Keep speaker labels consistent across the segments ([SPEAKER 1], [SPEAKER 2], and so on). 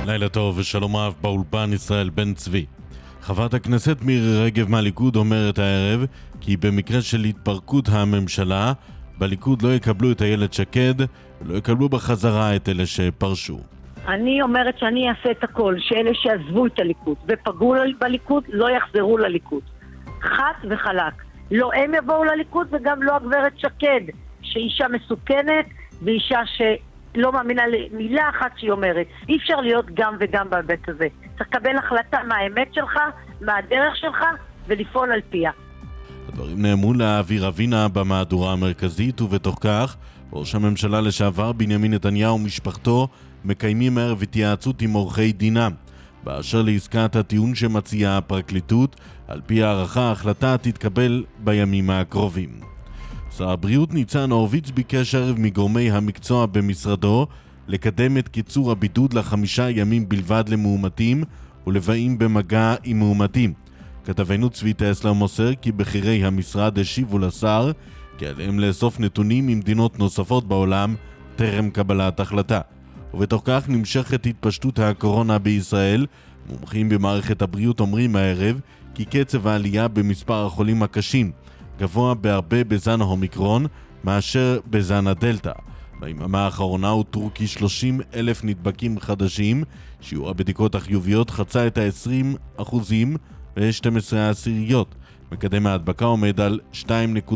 [SPEAKER 1] לילה טוב ושלום רב באולפן ישראל בן צבי. חברת הכנסת מירי רגב מהליכוד אומרת הערב כי במקרה של התפרקות הממשלה, בליכוד לא יקבלו את איילת שקד ולא יקבלו בחזרה את אלה שפרשו.
[SPEAKER 2] אני אומרת שאני אעשה את הכל, שאלה שעזבו את הליכוד ופגעו בליכוד לא יחזרו לליכוד. חד וחלק. לא הם יבואו לליכוד וגם לא הגברת שקד, שאישה מסוכנת ואישה שלא מאמינה למילה אחת שהיא אומרת. אי אפשר להיות גם וגם בהיבט הזה. צריך לקבל החלטה מה האמת שלך, מה הדרך שלך ולפעול על פיה.
[SPEAKER 1] הדברים נאמרו לאוויר אבינה במהדורה המרכזית, ובתוך כך ראש הממשלה לשעבר בנימין נתניהו ומשפחתו מקיימים ערב התייעצות עם עורכי דינם באשר לעסקת הטיעון שמציעה הפרקליטות. על פי הערכה ההחלטה תתקבל בימים הקרובים. שר הבריאות ניצן הורוביץ ביקש ערב מגורמי המקצוע במשרדו לקדם את קיצור הבידוד ל5 ימים בלבד למאומתים ולבאים במגע עם מאומתים. כתבנו צבי טסלר מוסר כי בכירי המשרד השיבו לשר כי עליהם לאסוף נתונים ממדינות נוספות בעולם טרם קבלת החלטה. ובתוך כך נמשכת התפשטות הקורונה בישראל. מומחים במערכת הבריאות אומרים הערב כי קצב העלייה במספר החולים הקשים גבוה בהרבה בזן האומיקרון מאשר בזן הדלטה. ביממה האחרונה הותרו כ-30,000 נדבקים חדשים, שיעור הבדיקות החיוביות חצה את ה-20% ו-12%. מקדם ההדבקה עומד על 2.19.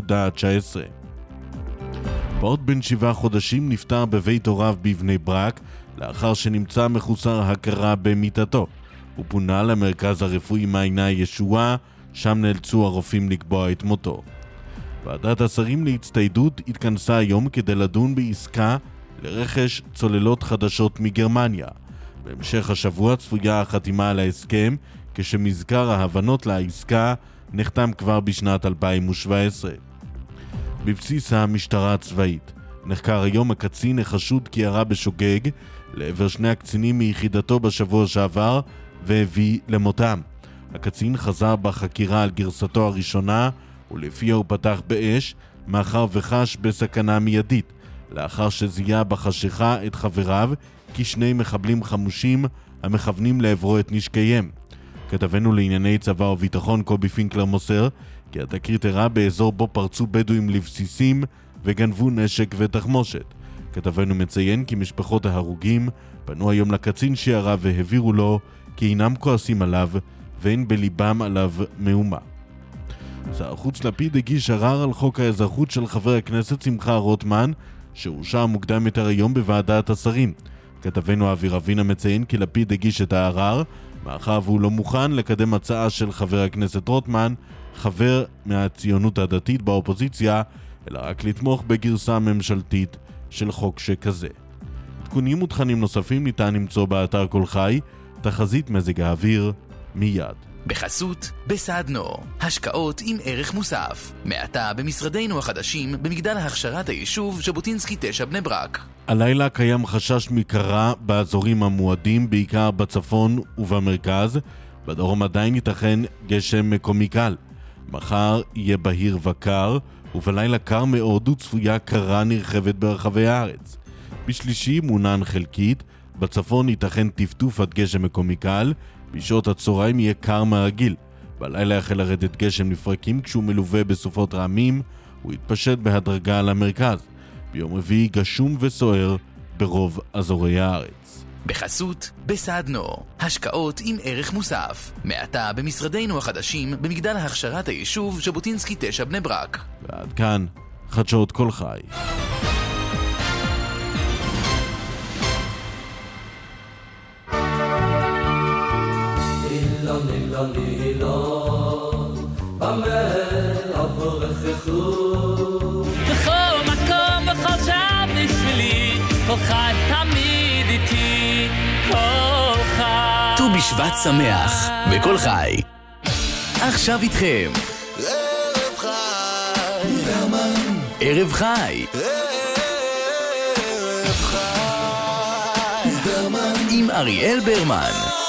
[SPEAKER 1] פעוט בן 7 חודשים נפטר בבית הוריו בבני ברק לאחר שנמצא מחוסר הכרה במיטתו. הוא פונה למרכז הרפואי מעייני ישועה, שם נאלצו הרופאים לקבוע את מותו. ועדת השרים להצטיידות התכנסה היום כדי לדון בעסקה לרכש צוללות חדשות מגרמניה. בהמשך השבוע צפויה החתימה על ההסכם, כשמזכר ההבנות לעסקה נחתם כבר בשנת 2017. בבסיס המשטרה הצבאית נחקר היום הקצין החשוד כי ירה בשוגג לעבר 2 הקצינים מיחידתו בשבוע שעבר והביא למותם. הקצין חזר בחקירה על גרסתו הראשונה ולפיה הוא פתח באש מאחר וחש בסכנה מיידית, לאחר שזיהה בחשיכה את חבריו כי 2 מחבלים חמושים המכוונים לעברו את נשקיהם. כתבנו לענייני צבא וביטחון קובי פינקלר מוסר כי התקרית אירעה באזור בו פרצו בדואים לבסיסים וגנבו נשק ותחמושת. כתבנו מציין כי משפחות ההרוגים פנו היום לקצין שירה והעבירו לו כי אינם כועסים עליו ואין בליבם עליו מאומה. שר החוץ לפיד הגיש ערר על חוק האזרחות של חבר הכנסת שמחה רוטמן שאושר מוקדם יותר היום בוועדת השרים. כתבנו אוויר אבינה מציין כי לפיד הגיש את הערר מאחר והוא לא מוכן לקדם הצעה של חבר הכנסת רוטמן, חבר מהציונות הדתית באופוזיציה, אלא רק לתמוך בגרסה ממשלתית של חוק שכזה. עדכונים ותכנים נוספים ניתן למצוא באתר כל חי. תחזית מזג האוויר מיד.
[SPEAKER 3] בחסות בסדנו, השקעות עם ערך מוסף. מעתה במשרדינו החדשים במגדל הכשרת היישוב ז'בוטינסקי 9 בני ברק.
[SPEAKER 1] הלילה קיים חשש מקרה באזורים המועדים, בעיקר בצפון ובמרכז. בדרום עדיין ייתכן גשם מקומי קל. מחר יהיה בהיר וקר, ובלילה קר מאוד וצפויה קרה נרחבת ברחבי הארץ. בשלישי מונן חלקית, בצפון ייתכן טפטוף עד גשם מקומי קל, בשעות הצהריים יהיה קר מהרגיל. בלילה יחל לרדת גשם לפרקים כשהוא מלווה בסופות רעמים, הוא יתפשט בהדרגה על המרכז. ביום רביעי גשום וסוער ברוב אזורי הארץ.
[SPEAKER 3] בחסות בסדנו, השקעות עם ערך מוסף. מעתה במשרדינו החדשים במגדל הכשרת היישוב ז'בוטינסקי 9 בני ברק.
[SPEAKER 1] ועד כאן חדשות כל חי.
[SPEAKER 4] בכל מקום, בכל שעה בשבילי, כל חי תמיד איתי, כל חי.
[SPEAKER 3] ט"ו בשבט שמח בכל חי. עכשיו איתכם
[SPEAKER 5] ערב חי ברמן,
[SPEAKER 3] ערב חי
[SPEAKER 5] ערב חי ברמן,
[SPEAKER 3] עם אריאל ברמן.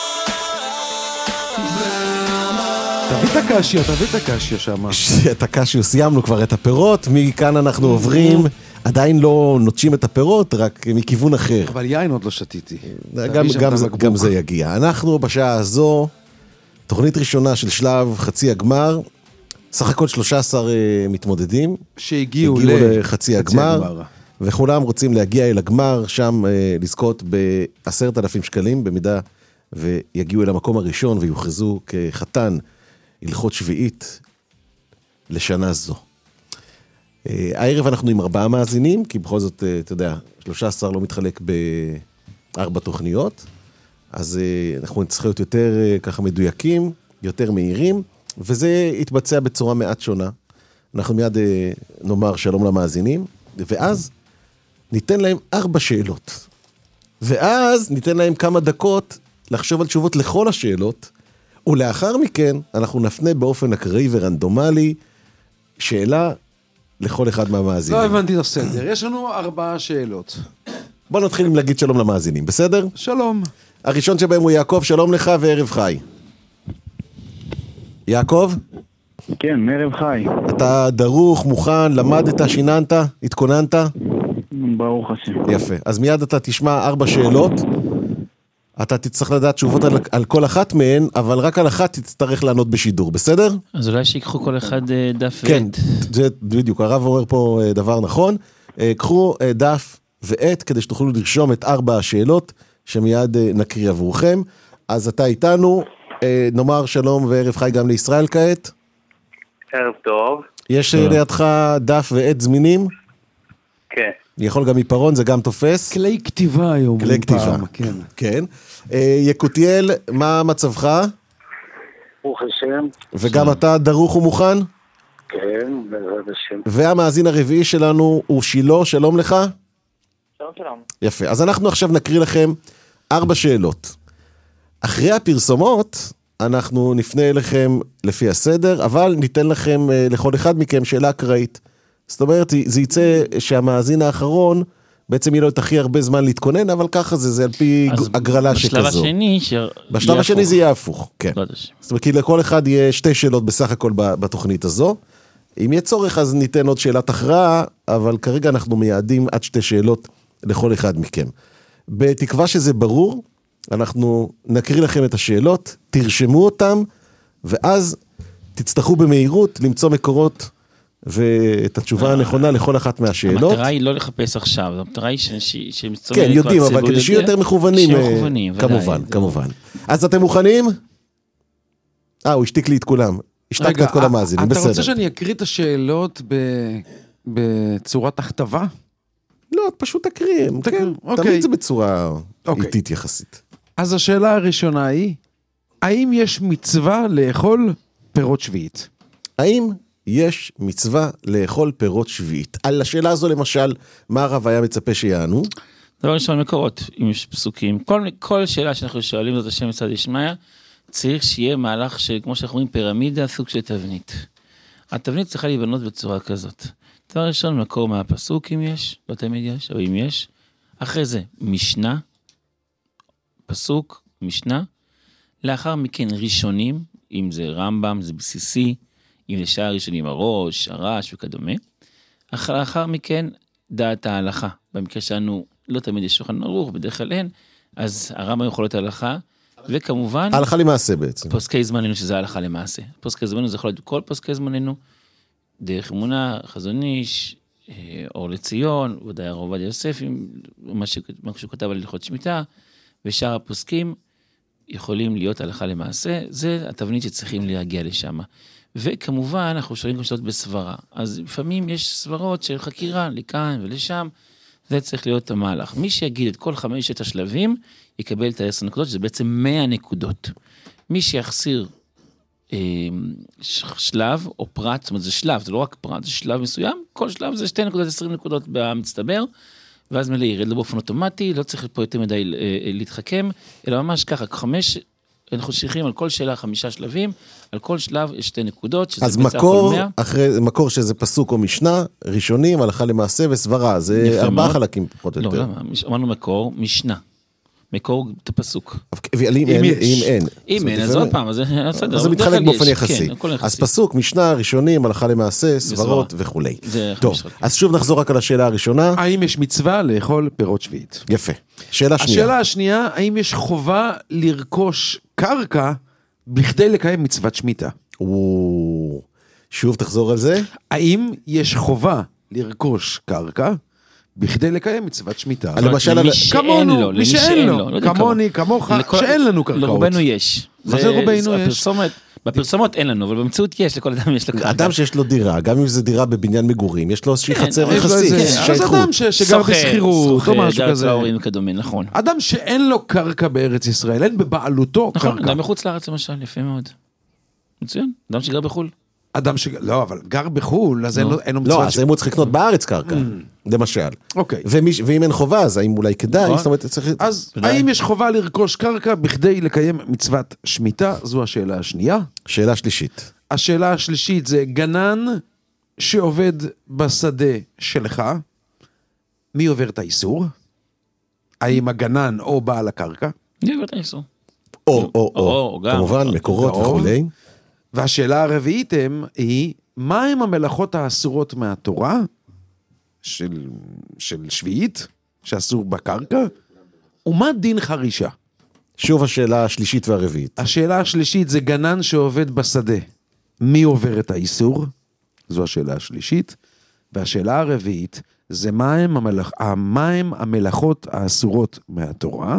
[SPEAKER 6] תביא את הקשיה שם. את הקשיה, סיימנו כבר את הפירות, מכאן אנחנו עוברים.
[SPEAKER 7] עדיין לא נוטשים את הפירות, רק מכיוון אחר.
[SPEAKER 6] אבל יין עוד לא שתיתי.
[SPEAKER 7] גם זה יגיע. אנחנו בשעה הזו, תוכנית ראשונה של שלב חצי הגמר, סך הכל 13 מתמודדים.
[SPEAKER 6] שהגיעו
[SPEAKER 7] לחצי הגמר. וכולם רוצים להגיע אל הגמר, שם לזכות ב10,000 שקלים, במידה ויגיעו אל המקום הראשון ויוחזו כחתן הלכות שביעית לשנה זו. הערב אנחנו עם 4 מאזינים, כי בכל זאת, אתה יודע, 13 לא מתחלק ב4 תוכניות, אז אנחנו צריכים להיות יותר ככה מדויקים, יותר מהירים, וזה יתבצע בצורה מעט שונה. אנחנו מיד נאמר שלום למאזינים, ואז ניתן להם 4 שאלות. ואז ניתן להם כמה דקות לחשוב על תשובות לכל השאלות, ולאחר מכן אנחנו נפנה באופן אקראי ורנדומלי שאלה לכל אחד מהמאזינים.
[SPEAKER 6] לא הבנתי את הסדר. יש לנו 4 שאלות.
[SPEAKER 7] בוא נתחיל עם להגיד שלום למאזינים, בסדר?
[SPEAKER 6] שלום.
[SPEAKER 7] הראשון שבהם הוא יעקב, שלום לך וערב חי. יעקב?
[SPEAKER 8] כן, ערב חי.
[SPEAKER 7] אתה דרוך, מוכן, למדת, שיננת, התכוננת?
[SPEAKER 8] ברוך השם.
[SPEAKER 7] יפה. אז מיד אתה תשמע 4 שאלות. אתה תצטרך לדעת תשובות על כל אחת מהן, אבל רק על אחת תצטרך לענות בשידור, בסדר?
[SPEAKER 4] אז אולי שיקחו כל אחד דף ועט.
[SPEAKER 7] כן, זה בדיוק, הרב אומר פה דבר נכון. קחו דף ועט כדי שתוכלו לרשום את 4 השאלות שמיד נקריא עבורכם. אז אתה איתנו, נאמר שלום וערב חי גם לישראל כעת.
[SPEAKER 8] ערב טוב.
[SPEAKER 7] יש לידך דף ועט זמינים?
[SPEAKER 8] כן.
[SPEAKER 7] יכול גם עיפרון, זה גם תופס.
[SPEAKER 6] כלי כתיבה היום.
[SPEAKER 7] כלי כתיבה, כן. יקותיאל, מה מצבך?
[SPEAKER 8] ברוך השם.
[SPEAKER 7] וגם אתה דרוך ומוכן?
[SPEAKER 8] כן, בעזרת השם.
[SPEAKER 7] והמאזין הרביעי שלנו הוא שילה, שלום לך?
[SPEAKER 8] שלום שלום.
[SPEAKER 7] יפה, אז אנחנו עכשיו נקריא לכם 4 שאלות. אחרי הפרסומות, אנחנו נפנה אליכם לפי הסדר, אבל ניתן לכם, לכל אחד מכם, שאלה אקראית. זאת אומרת, זה יצא שהמאזין האחרון, בעצם יהיה לו את הכי הרבה זמן להתכונן, אבל ככה זה על פי הגרלה שכזו. בשלב השני זה יהיה הפוך, כן. זאת אומרת, כי לכל אחד יהיה 2 שאלות בסך הכל בתוכנית הזו. אם יהיה צורך, אז ניתן עוד שאלת הכרעה, אבל כרגע אנחנו מייעדים עד 2 שאלות לכל אחד מכם. בתקווה שזה ברור, אנחנו נקריא לכם את השאלות, תרשמו אותם, ואז תצטרכו במהירות למצוא מקורות ואת התשובה הנכונה לכל אחת מהשאלות.
[SPEAKER 4] המטרה היא לא לחפש עכשיו, המטרה היא שמצטרף...
[SPEAKER 7] כן, יודעים, אבל כדי שיהיו יותר מכוונים, כמובן. אז אתם מוכנים? הוא השתיק לי את כולם. השתקת את כל המאזינים, בסדר.
[SPEAKER 6] אתה רוצה שאני אקריא את השאלות בצורת הכתבה?
[SPEAKER 7] לא, פשוט תקריא, כן. תמיד זה בצורה איטית יחסית.
[SPEAKER 6] אז השאלה הראשונה היא, האם יש מצווה לאכול פירות שביעית?
[SPEAKER 7] האם יש מצווה לאכול פירות שביעית? על השאלה הזו למשל, מה הרב היה מצפה שיענו?
[SPEAKER 4] דבר ראשון, מקורות, אם יש פסוקים. כל שאלה שאנחנו שואלים זאת השם מצד ישמעיה, צריך שיהיה מהלך שכמו שאנחנו אומרים פירמידה, סוג של תבנית. התבנית צריכה להיבנות בצורה כזאת. דבר ראשון, מקור מהפסוק אם יש, לא תמיד יש, או אם יש. אחרי זה, משנה, פסוק, משנה. לאחר מכן ראשונים, אם זה רמב"ם, זה בסיסי, אם זה שער ראשונים הראש, הרש וכדומה. לאחר מכן, דעת ההלכה. במקרה שלנו לא תמיד יש שולחן ערוך, בדרך כלל אין, אז הרמב"ם יכול להיות ההלכה, וכמובן...
[SPEAKER 7] ההלכה למעשה בעצם.
[SPEAKER 4] פוסקי זמננו, שזה ההלכה למעשה. פוסקי זמננו זה יכול להיות כל פוסקי זמננו, דרך אמונה, חזון איש, אור לציון, ודאי הרב עובדיה יוסף, מה שהוא כתב על הלכות שמיטה, ושאר הפוסקים יכולים להיות הלכה למעשה, זה התבנית שצריכים להגיע לשם. וכמובן, אנחנו שואלים גם שאלות בסברה. אז לפעמים יש סברות של חקירה, לכאן ולשם, זה צריך להיות המהלך. מי שיגיד את כל 5 השלבים, יקבל את 10 נקודות, שזה בעצם 100 נקודות. מי שיחסיר שלב או פרט, זאת אומרת זה שלב, זה לא רק פרט, זה שלב מסוים, כל שלב זה 2 נקודות, 20 נקודות במצטבר, ואז מלא ירד לו באופן אוטומטי, לא צריך פה יותר מדי להתחכם, אלא ממש ככה, 5, אנחנו שייכים על כל שאלה 5 שלבים, על כל שלב יש 2 נקודות, שזה
[SPEAKER 7] אז מקור שזה פסוק או משנה, ראשונים, הלכה למעשה וסברה, זה 4 חלקים פחות או יותר.
[SPEAKER 4] לא, אמרנו מקור, משנה. מקור את הפסוק.
[SPEAKER 7] אם אין.
[SPEAKER 4] אם אין, אז עוד פעם, אז
[SPEAKER 7] זה מתחלק באופן יחסי. אז פסוק, משנה, ראשונים, הלכה למעשה, סברות וכולי. טוב, אז שוב נחזור רק על השאלה הראשונה.
[SPEAKER 6] האם יש מצווה לאכול פירות שביעית?
[SPEAKER 7] יפה. שאלה שנייה.
[SPEAKER 6] השאלה השנייה, האם יש חובה לרכוש קרקע בכדי לקיים מצוות שמיטה?
[SPEAKER 7] שוב תחזור על זה.
[SPEAKER 6] האם יש חובה לרכוש קרקע בכדי לקיים מצוות שמיטה?
[SPEAKER 7] למשל,
[SPEAKER 6] כמונו, מי שאין לו, כמוני, כמוך, שאין לנו קרקעות.
[SPEAKER 4] לרובנו יש.
[SPEAKER 6] מה זה רובנו יש?
[SPEAKER 4] בפרסומות אין לנו, אבל במציאות יש, לכל אדם יש לו קרקע.
[SPEAKER 7] אדם שיש לו דירה, גם אם זה דירה בבניין מגורים, יש לו איזושהי חצר יחסית.
[SPEAKER 6] אז אדם שגר בסחירות, או משהו כזה.
[SPEAKER 4] נכון.
[SPEAKER 6] אדם שאין לו קרקע בארץ ישראל, אין בבעלותו קרקע.
[SPEAKER 4] נכון, גם מחוץ לארץ למשל, יפה מאוד. מצוין, אדם שגר בחול.
[SPEAKER 6] לא, אבל גר בחול, אז אין לו מצוות.
[SPEAKER 7] לא, אז אם הוא צריך לקנות בארץ קרקע, למשל.
[SPEAKER 6] אוקיי.
[SPEAKER 7] ואם אין חובה, אז האם אולי כדאי? זאת אומרת, צריך...
[SPEAKER 6] אז האם יש חובה לרכוש קרקע בכדי לקיים מצוות שמיטה? זו השאלה השנייה.
[SPEAKER 7] שאלה שלישית.
[SPEAKER 6] השאלה השלישית זה גנן שעובד בשדה שלך, מי עובר את האיסור? האם הגנן או בעל הקרקע?
[SPEAKER 4] מי עובר את האיסור?
[SPEAKER 7] או, כמובן, מקורות וכולי.
[SPEAKER 6] והשאלה הרביעית היא, מה הם המלאכות האסורות מהתורה של שביעית, שאסור בקרקע, ומה דין חרישה?
[SPEAKER 7] שוב השאלה השלישית והרביעית.
[SPEAKER 6] השאלה השלישית זה גנן שעובד בשדה. מי עובר את האיסור? זו השאלה השלישית. והשאלה הרביעית זה מה הם המלאכות האסורות מהתורה,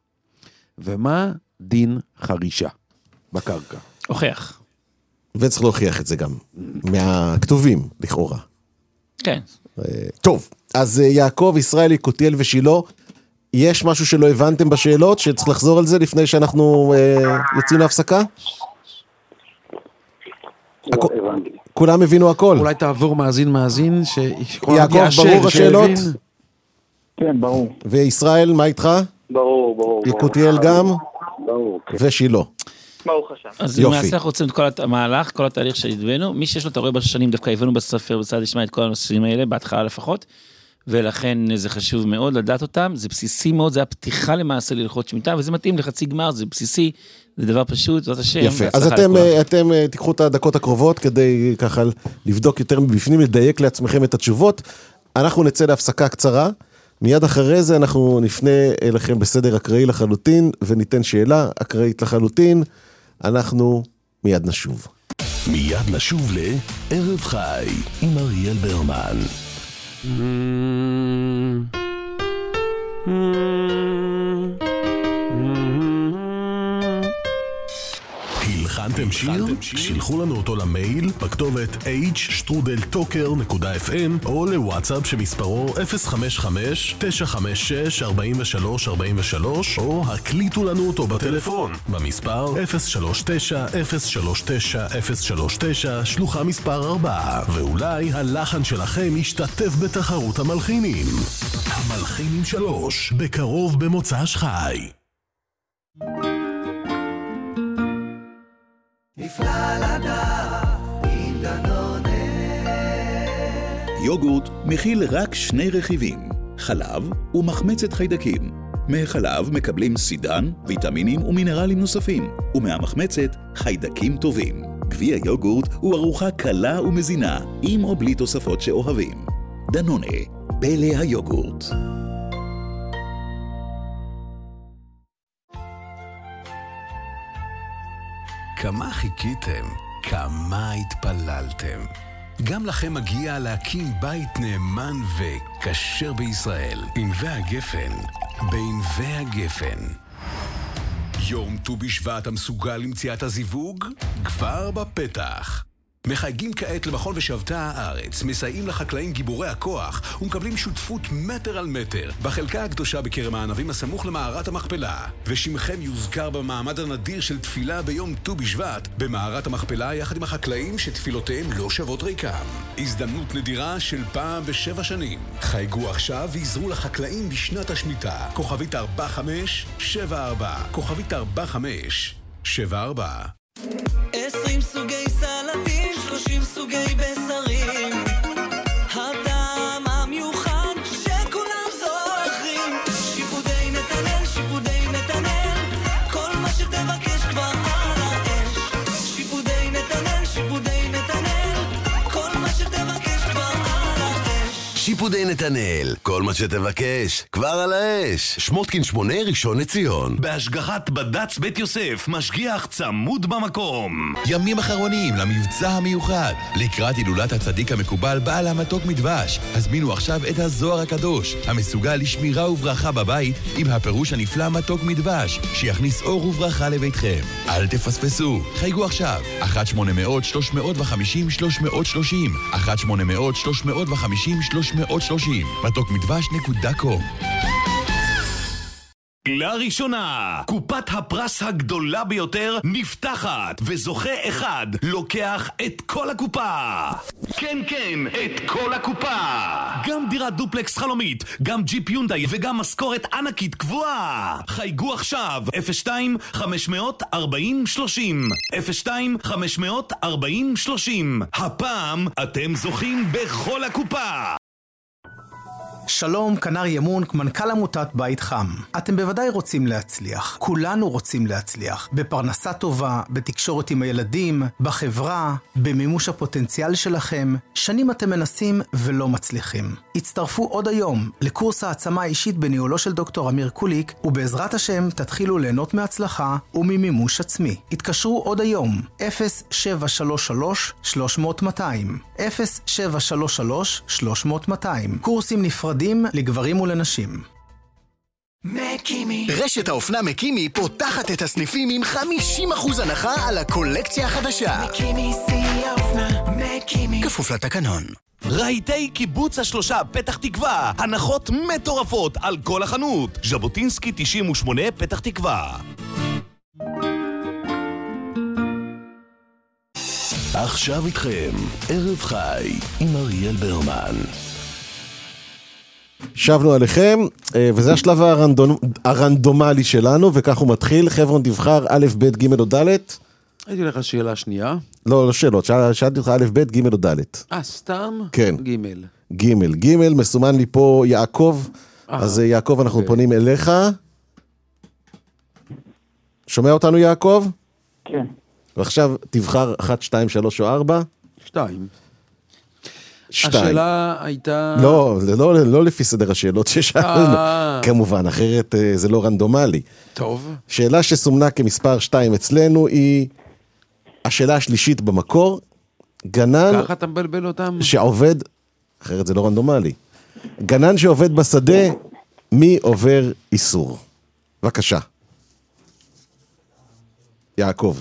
[SPEAKER 6] ומה דין חרישה בקרקע.
[SPEAKER 4] הוכיח.
[SPEAKER 7] וצריך להוכיח את זה גם, מהכתובים, לכאורה.
[SPEAKER 4] כן.
[SPEAKER 7] טוב, אז יעקב, ישראל, יקותיאל ושילה, יש משהו שלא הבנתם בשאלות, שצריך לחזור על זה לפני שאנחנו יוצאים להפסקה? כולם הבינו הכל.
[SPEAKER 6] אולי תעבור מאזין,
[SPEAKER 7] יעקב, ברור השאלות?
[SPEAKER 8] כן, ברור.
[SPEAKER 7] וישראל, מה איתך?
[SPEAKER 8] ברור.
[SPEAKER 7] יקותיאל גם?
[SPEAKER 8] ברור.
[SPEAKER 7] ושילה.
[SPEAKER 8] ברוך השם.
[SPEAKER 4] אז למעשה אנחנו רוצים את כל המהלך, כל התהליך שהתבאנו, מי שיש לו את הרואה בשנים, דווקא הבאנו בספר בצד ישמע את כל הנושאים האלה, בהתחלה לפחות, ולכן זה חשוב מאוד לדעת אותם, זה בסיסי מאוד, זה הפתיחה למעשה להלכות שמיטה, וזה מתאים לחצי גמר, זה בסיסי, זה דבר פשוט, זאת השם.
[SPEAKER 7] יפה, אז אתם תיקחו את הדקות הקרובות, כדי ככה לבדוק יותר מבפנים, לדייק לעצמכם את התשובות, אנחנו נצא להפסקה קצרה, מיד אחרי זה אנחנו נפנה אליכם בסדר אקראי לחלוטין, וניתן שאלה אקראית לחלוטין, אנחנו מיד נשוב.
[SPEAKER 5] מיד נשוב לערב חי עם אריאל ברמן. הלחנתם שיר? שילחו לנו אותו למייל בכתובת h@strudeltalker.fm או לוואטסאפ שמספרו 055-956-4343 או הקליטו לנו אותו בטלפון במספר 039-039-039 שלוחה מספר 4 ואולי הלחן שלכם ישתתף בתחרות המלחינים. המלחינים 3 בקרוב במוצ"ש חי. נפלא לדעת עם דנונה.
[SPEAKER 9] יוגורט מכיל רק 2 רכיבים, חלב ומחמצת חיידקים. מהחלב מקבלים סידן, ויטמינים ומינרלים נוספים, ומהמחמצת חיידקים טובים. גביע יוגורט הוא ארוחה קלה ומזינה, עם או בלי תוספות שאוהבים. דנונה, פלא היוגורט.
[SPEAKER 5] כמה חיכיתם, כמה התפללתם. גם לכם מגיע להקים בית נאמן וכשר בישראל. ענבי הגפן, בענבי הגפן. יום ט"ו בשבט המסוגל למציאת הזיווג? כבר בפתח. מחייגים כעת למכון ושבתה הארץ, מסייעים לחקלאים גיבורי הכוח ומקבלים שותפות מטר על מטר בחלקה הקדושה בכרם הענבים הסמוך למערת המכפלה. ושמכם יוזכר במעמד הנדיר של תפילה ביום ט"ו בשבט במערת המכפלה יחד עם החקלאים שתפילותיהם לא שוות ריקם. הזדמנות נדירה של פעם ב7 שנים. חייגו עכשיו ועזרו לחקלאים בשנת השמיטה. כוכבית 4574, כוכבית 4574.
[SPEAKER 10] 20 סוגי סלטים, 30 סוגי בשרים, הטעם המיוחד שכולם זוכרים. שיפודי נתנאל, שיפודי
[SPEAKER 5] איפודי נתנאל, כל מה שתבקש, כבר על האש. שמוטקין 8 ראשון לציון.
[SPEAKER 11] בהשגחת בד"ץ בית יוסף, משגיח צמוד במקום. ימים אחרונים למבצע המיוחד. לקראת הילולת הצדיק המקובל בעל המתוק מדבש. הזמינו עכשיו את הזוהר הקדוש, המסוגל לשמירה וברכה בבית, עם הפירוש הנפלא מתוק מדבש, שיכניס אור וברכה לביתכם. אל תפספסו, חייגו עכשיו, 1-800-350-330, 1-800-350-330, מתוקמדבש.com. לראשונה, קופת הפרס הגדולה ביותר נפתחת, וזוכה אחד לוקח את כל הקופה. כן, כן, את כל הקופה. גם דירת דופלקס חלומית, גם ג'יפ יונדאי וגם משכורת ענקית קבועה. חייגו עכשיו, 02-540-30, 02-540-30. הפעם אתם זוכים בכל הקופה.
[SPEAKER 12] שלום, כנר ימון, מנכ"ל עמותת בית חם. אתם בוודאי רוצים להצליח. כולנו רוצים להצליח. בפרנסה טובה, בתקשורת עם הילדים, בחברה, במימוש הפוטנציאל שלכם. שנים אתם מנסים ולא מצליחים. הצטרפו עוד היום לקורס העצמה האישית בניהולו של דוקטור אמיר קוליק, ובעזרת השם תתחילו ליהנות מהצלחה וממימוש עצמי. התקשרו עוד היום, 0733-300-200. 0733-300-200. קורסים נפרדים לגברים ולנשים.
[SPEAKER 13] מקימי. רשת האופנה מקימי פותחת את הסניפים עם 50% הנחה על הקולקציה החדשה. מקימי שיא האופנה, מקימי. כפוף לתקנון.
[SPEAKER 11] רהיטי קיבוץ השלושה פתח תקווה, הנחות מטורפות על כל החנות. ז'בוטינסקי 98 פתח תקווה.
[SPEAKER 5] עכשיו איתכם, ערב חי עם אריאל ברמן.
[SPEAKER 7] שבנו עליכם, וזה השלב הרנדומלי שלנו, וכך הוא מתחיל. חבר'ון תבחר א', ב', ג' או ד'.
[SPEAKER 6] הייתי לך שאלה שנייה.
[SPEAKER 7] לא שאלות, שאלתי לך א', ב', ג' או ד'.
[SPEAKER 6] סתם?
[SPEAKER 7] כן.
[SPEAKER 6] ג'.
[SPEAKER 7] מסומן לי פה יעקב, אז יעקב אנחנו פונים אליך. שומע אותנו יעקב?
[SPEAKER 8] כן.
[SPEAKER 7] ועכשיו תבחר 1, 2, 3 או 4.
[SPEAKER 6] 2. השאלה הייתה...
[SPEAKER 7] לא לפי סדר השאלות ששאלנו, כמובן, אחרת זה לא רנדומלי.
[SPEAKER 6] טוב.
[SPEAKER 7] שאלה שסומנה כמספר 2 אצלנו היא השאלה השלישית במקור, גנן...
[SPEAKER 6] ככה אתה מבלבל אותם?
[SPEAKER 7] שעובד, אחרת זה לא רנדומלי, גנן שעובד בשדה, מי עובר איסור? בבקשה. יעקב.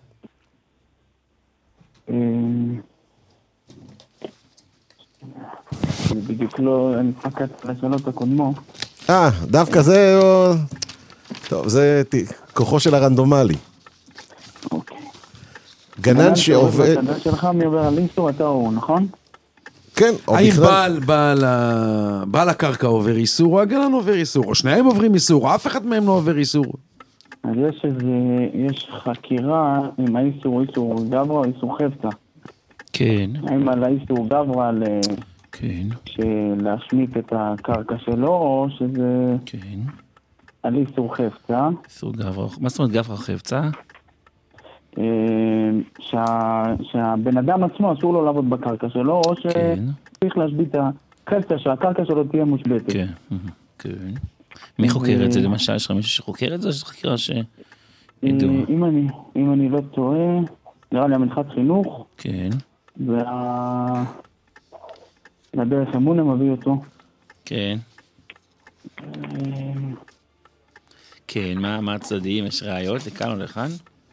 [SPEAKER 8] בדיוק לא, אני מחכה לשאלות הקודמו.
[SPEAKER 7] דווקא זה, טוב, זה כוחו של הרנדומלי.
[SPEAKER 8] אוקיי.
[SPEAKER 7] גנן שעובד...
[SPEAKER 8] בשדה שלך מי עובר על איסור, אתה הוא, נכון?
[SPEAKER 7] כן.
[SPEAKER 6] האם בעל הקרקע עובר איסור, או הגנן עובר איסור, או שניהם עוברים איסור, או אף אחד מהם לא עובר איסור?
[SPEAKER 8] אז יש חקירה אם האיסור הוא איסור גברה או איסור חפצה.
[SPEAKER 4] כן.
[SPEAKER 8] האם על האיסור גברה להשמיט את הקרקע שלו, או שזה על איסור חפצה.
[SPEAKER 4] איסור גברה, מה זאת אומרת גברה חפצה?
[SPEAKER 8] שהבן אדם עצמו אסור לו לעבוד בקרקע שלו, או שצריך להשביט את החפצה, שהקרקע שלו תהיה מושבטת.
[SPEAKER 4] כן. מי חוקר את זה? למשל, יש לך מישהו שחוקר את זה? זו חקירה שידוע.
[SPEAKER 8] אם אני לא טועה, נראה לי המנחת חינוך.
[SPEAKER 4] כן.
[SPEAKER 8] והדרך אמונה מביא אותו.
[SPEAKER 4] כן. כן, מה הצדדים? יש ראיות לכאן או לכאן?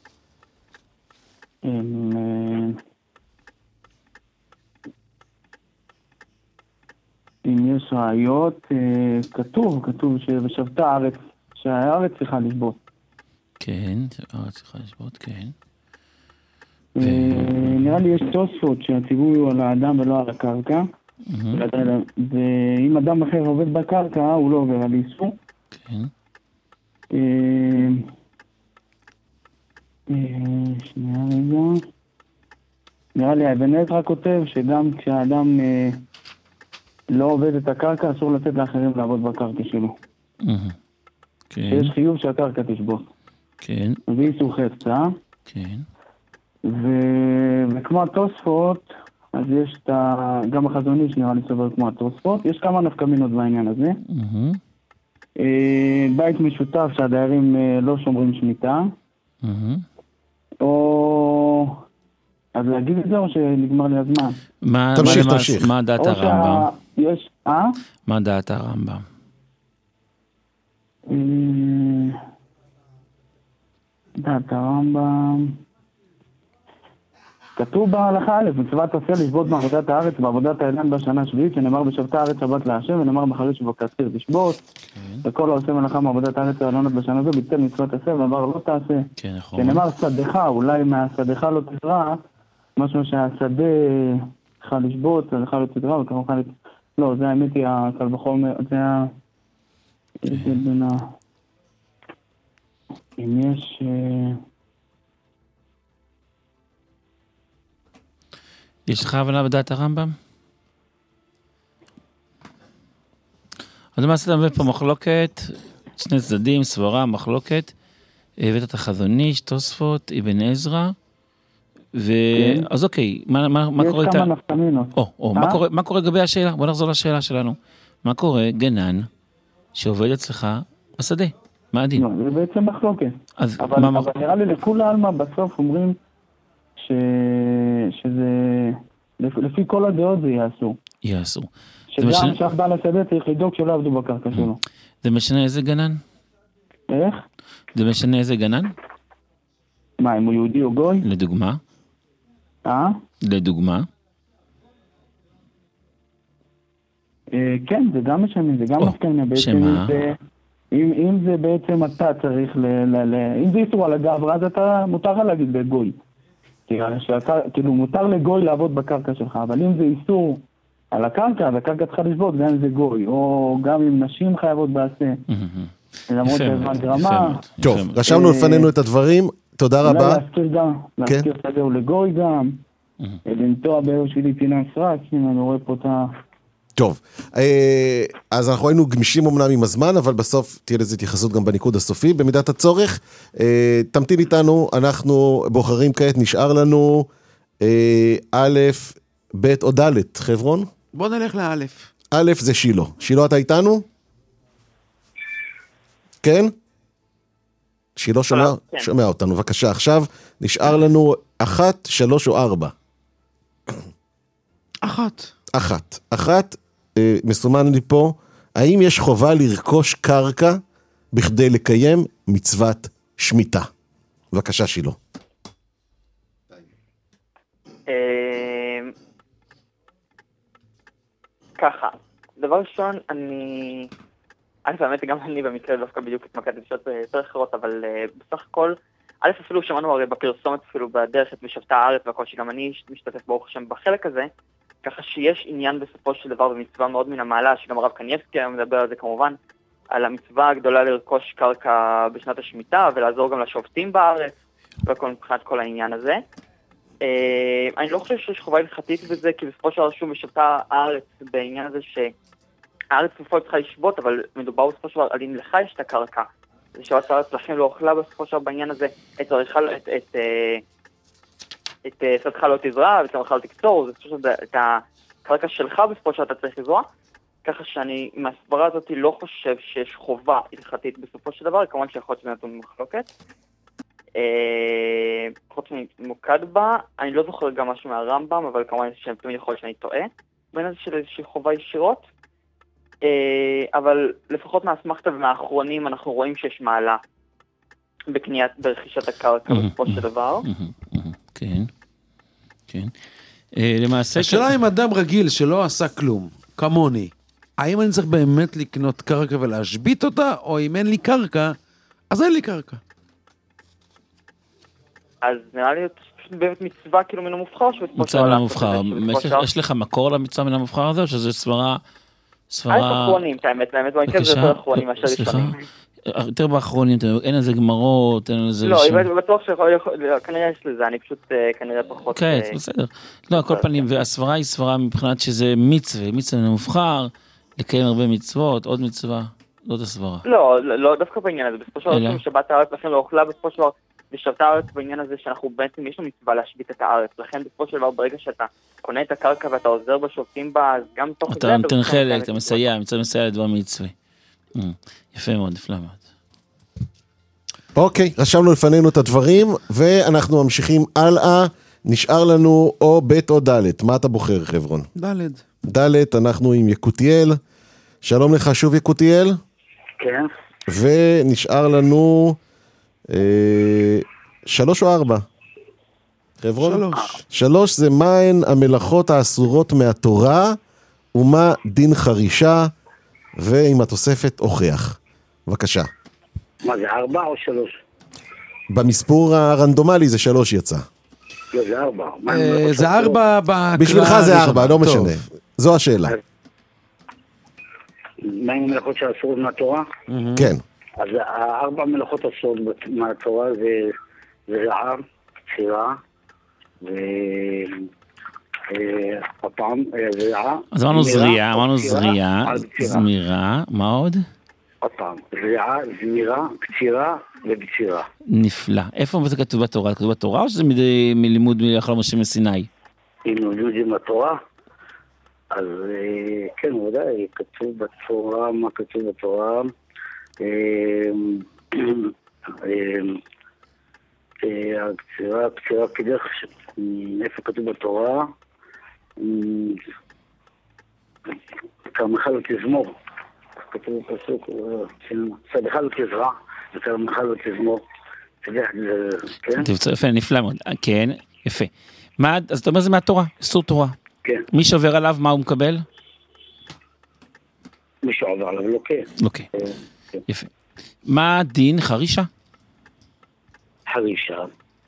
[SPEAKER 8] אם יש ראיות, כתוב שבשבתה הארץ, שהארץ צריכה לשבות.
[SPEAKER 4] כן, הארץ צריכה לשבות, כן.
[SPEAKER 8] נראה לי יש תוספות שהציווי הוא על האדם ולא על הקרקע. ואם אדם אחר עובד בקרקע, הוא לא עובר על איסור.
[SPEAKER 4] כן.
[SPEAKER 8] שנייה רגע. נראה לי אבן עזרא כותב שגם כשהאדם לא עובד את הקרקע, אסור לתת לאחרים לעבוד בקרקע שלו. יש חיוב שהקרקע תשבות.
[SPEAKER 4] כן.
[SPEAKER 8] ואיסור חפצה.
[SPEAKER 4] כן.
[SPEAKER 8] וכמו התוספות, אז יש גם החזון איש נראה לי סובר כמו התוספות, יש כמה נפקמינות בעניין הזה. בית משותף שהדיירים לא שומרים שמיטה, או... אז להגיד את זה או שנגמר לי הזמן?
[SPEAKER 7] תמשיך.
[SPEAKER 4] מה דעת הרמב"ם?
[SPEAKER 8] יש,
[SPEAKER 4] מה דעת הרמב"ם?
[SPEAKER 8] דעת הרמב"ם... כתוב בהלכה א', מצוות עשה לשבות מעבודת הארץ בעבודת האלן בשנה השביעית, שנאמר בשבתה הארץ שבת להשם, ונאמר בחריש ובקציר תשבות, וכל העושה מלאכה מעבודת הארץ העלונות בשנה זו, ביטל מצוות עשה, ואמר לא תעשה. שנאמר שדך, אולי מהשדך לא תזרע, משהו שהשדה צריכה לשבות, שדך לא תזרע, וככה לא, זה האמת היא הקל וחומר, זה אם יש...
[SPEAKER 4] יש לך הבנה בדעת הרמב"ם? אז למעשה אתה מביא פה מחלוקת, שני צדדים, סברה, מחלוקת, הבאת את החזון איש, תוספות, אבן עזרא, אז אוקיי, מה קורה איתה?
[SPEAKER 8] יש כמה נפקמינות.
[SPEAKER 4] מה קורה לגבי השאלה? בוא נחזור לשאלה שלנו. מה קורה גנן שעובד אצלך בשדה? מה הדין?
[SPEAKER 8] לא, זה בעצם מחלוקת. אבל נראה לי לכול העלמה בסוף אומרים שזה, לפי כל הדעות זה יעשו.
[SPEAKER 4] יעשו.
[SPEAKER 8] שגם שהבעל השדה צריך לדאוג שלא עבדו בקרקע שלו.
[SPEAKER 4] זה משנה איזה גנן?
[SPEAKER 8] איך?
[SPEAKER 4] זה משנה איזה גנן?
[SPEAKER 8] מה, אם הוא יהודי או גוי?
[SPEAKER 4] לדוגמה? לדוגמה?
[SPEAKER 8] כן, זה גם משנה, זה גם משנה.
[SPEAKER 4] שמה?
[SPEAKER 8] אם זה בעצם אתה צריך אם זה איסור על הגב, אז אתה מותר להגיד בגוי. כאילו מותר לגוי לעבוד בקרקע שלך, אבל אם זה איסור על הקרקע, והקרקע צריכה לשבות, גם אם זה גוי, או גם אם נשים חייבות בעשה. למרות שהזמן גרמה.
[SPEAKER 7] טוב, רשמנו לפנינו את הדברים, תודה רבה.
[SPEAKER 8] להזכיר שדהו לגוי גם, לנטוע באר שלי פינה סרק, אם אני רואה פה את ה...
[SPEAKER 7] טוב, אז אנחנו היינו גמישים אמנם עם הזמן, אבל בסוף תהיה לזה התייחסות גם בניקוד הסופי, במידת הצורך. תמתין איתנו, אנחנו בוחרים כעת, נשאר לנו א', ב' או ד', חברון?
[SPEAKER 6] בוא נלך לאלף.
[SPEAKER 7] א' זה שילה. שילה אתה איתנו? כן? שילה שומע אותנו, בבקשה. עכשיו נשאר לנו 1, 3 או 4. 1. מסומן לי פה, האם יש חובה לרכוש קרקע בכדי לקיים מצוות שמיטה? בבקשה שילה.
[SPEAKER 14] ככה, דבר ראשון, באמת גם אני במקרה דווקא בדיוק התמקדתי בשעות יותר אחרות, אבל בסך הכל, אפילו שמענו הרי בפרסומת, אפילו בדרך את בשבתה הארץ והכל, שגם אני משתתף ברוך השם בחלק הזה, ככה שיש עניין בסופו של דבר במצווה מאוד מן המעלה, שגם הרב קניאבסקי היום מדבר על זה כמובן, על המצווה הגדולה לרכוש קרקע בשנת השמיטה, ולעזור גם לשופטים בארץ, וכל מבחינת כל העניין הזה. אני לא חושב שיש חובה הלכתית בזה, כי בסופו של רשום בשבתה הארץ בעניין הזה שהארץ בסופו צריכה לשבות, אבל מדובר בסופו של דבר על אם לך יש את הקרקע. זה שבעת הארץ לכם לא אוכלה בסופו של דבר בעניין הזה, את שדך לא תזרע, וצמחך לא תקצור, זה בסופו של דבר את הקרקע שלך בסופו של דבר אתה צריך לזרוע, ככה שאני מהסברה הזאת לא חושב שיש חובה הלכתית בסופו של דבר, כמובן שיכול להיות שזה נתון במחלוקת. חוץ ממוקד בה, אני לא זוכר גם משהו מהרמב"ם, אבל כמובן שאני תמיד יכול להיות שאני טועה בין איזה של איזושהי חובה ישירות, אבל לפחות מהאסמכתה ומהאחרונים אנחנו רואים שיש מעלה ברכישת הקרקע בסופו של דבר.
[SPEAKER 4] כן, כן. למעשה...
[SPEAKER 6] השאלה אם אדם רגיל שלא עשה כלום, כמוני, האם אני צריך באמת לקנות קרקע ולהשבית אותה, או אם אין לי קרקע, אז אין לי קרקע.
[SPEAKER 14] אז נראה לי פשוט באמת מצווה כאילו מן המובחר.
[SPEAKER 4] מצווה מן המובחר. יש לך מקור למצווה מן המובחר הזה, או שזה סברה...
[SPEAKER 14] אחרונים, האמת, במקרה זה יותר אחרונים מאשר ראשונים.
[SPEAKER 4] יותר באחרונים, אין איזה גמרות, אין איזה...
[SPEAKER 14] לא, בטוח כנראה יש לזה, אני פשוט כנראה פחות...
[SPEAKER 4] כן, בסדר. לא, כל פנים, והסברה היא סברה מבחינת שזה מצווה מן המובחר, לקיים הרבה מצוות, עוד מצווה, זאת הסברה.
[SPEAKER 14] לא, דווקא בעניין הזה, בסופו של דבר, שבת הארץ לכם לא אוכלה, בסופו של דבר, ושבתה הארץ בעניין הזה שאנחנו בעצם, יש לנו מצווה להשבית את הארץ, לכן בסופו של דבר ברגע שאתה קונה את הקרקע ואתה עוזר בשובתים בה, אז גם תוך
[SPEAKER 4] אתה נותן חלק, אתה מסייע, מצד מסייע לדבר מצווה. יפה מאוד, נפלא מאוד.
[SPEAKER 7] אוקיי, רשמנו לפנינו את הדברים, ואנחנו ממשיכים הלאה. נשאר לנו או ב' או ד'. מה אתה בוחר, חברון? ד', אנחנו עם יקותיאל. שלום לך שוב יקותיאל.
[SPEAKER 15] כן.
[SPEAKER 7] ונשאר לנו 3 או 4? חברון? 3 זה מהן המלאכות האסורות מהתורה, ומה דין חרישה, ועם התוספת הוכיח. בבקשה.
[SPEAKER 15] מה זה, 4 או 3?
[SPEAKER 7] במספור הרנדומלי זה 3 יצא.
[SPEAKER 15] לא, זה 4.
[SPEAKER 6] זה 4
[SPEAKER 7] בשבילך זה 4, לא משנה. זו השאלה.
[SPEAKER 15] מה עם המלאכות שאסורות מהתורה?
[SPEAKER 7] כן.
[SPEAKER 15] אז 4 מלאכות אסורות מהתורה זה זרעה, קצירה, הפעם זרעה.
[SPEAKER 4] אז אמרנו זריעה, זמירה, מה עוד?
[SPEAKER 15] עוד פעם, זרעה, זמירה, קצירה ובצירה.
[SPEAKER 4] נפלא. איפה זה כתוב בתורה? כתוב בתורה או שזה מלימוד מלאכה למשה מסיני?
[SPEAKER 15] אם לימודים בתורה, אז כן, ודאי, כתוב בתורה, מה כתוב בתורה? הקצירה כדרך, איפה כתוב בתורה? כרמך לא תזמור. כתוב בפסוק, צדך לא תזרע, וכרמך לא תזמור. כן?
[SPEAKER 4] יפה, נפלא מאוד. כן, יפה. אז אתה אומר זה מהתורה, איסור תורה.
[SPEAKER 15] כן.
[SPEAKER 4] מי שעובר עליו, מה הוא מקבל?
[SPEAKER 15] מי שעובר עליו, לוקה.
[SPEAKER 4] לוקה. יפה. מה דין חרישה?
[SPEAKER 15] חרישה.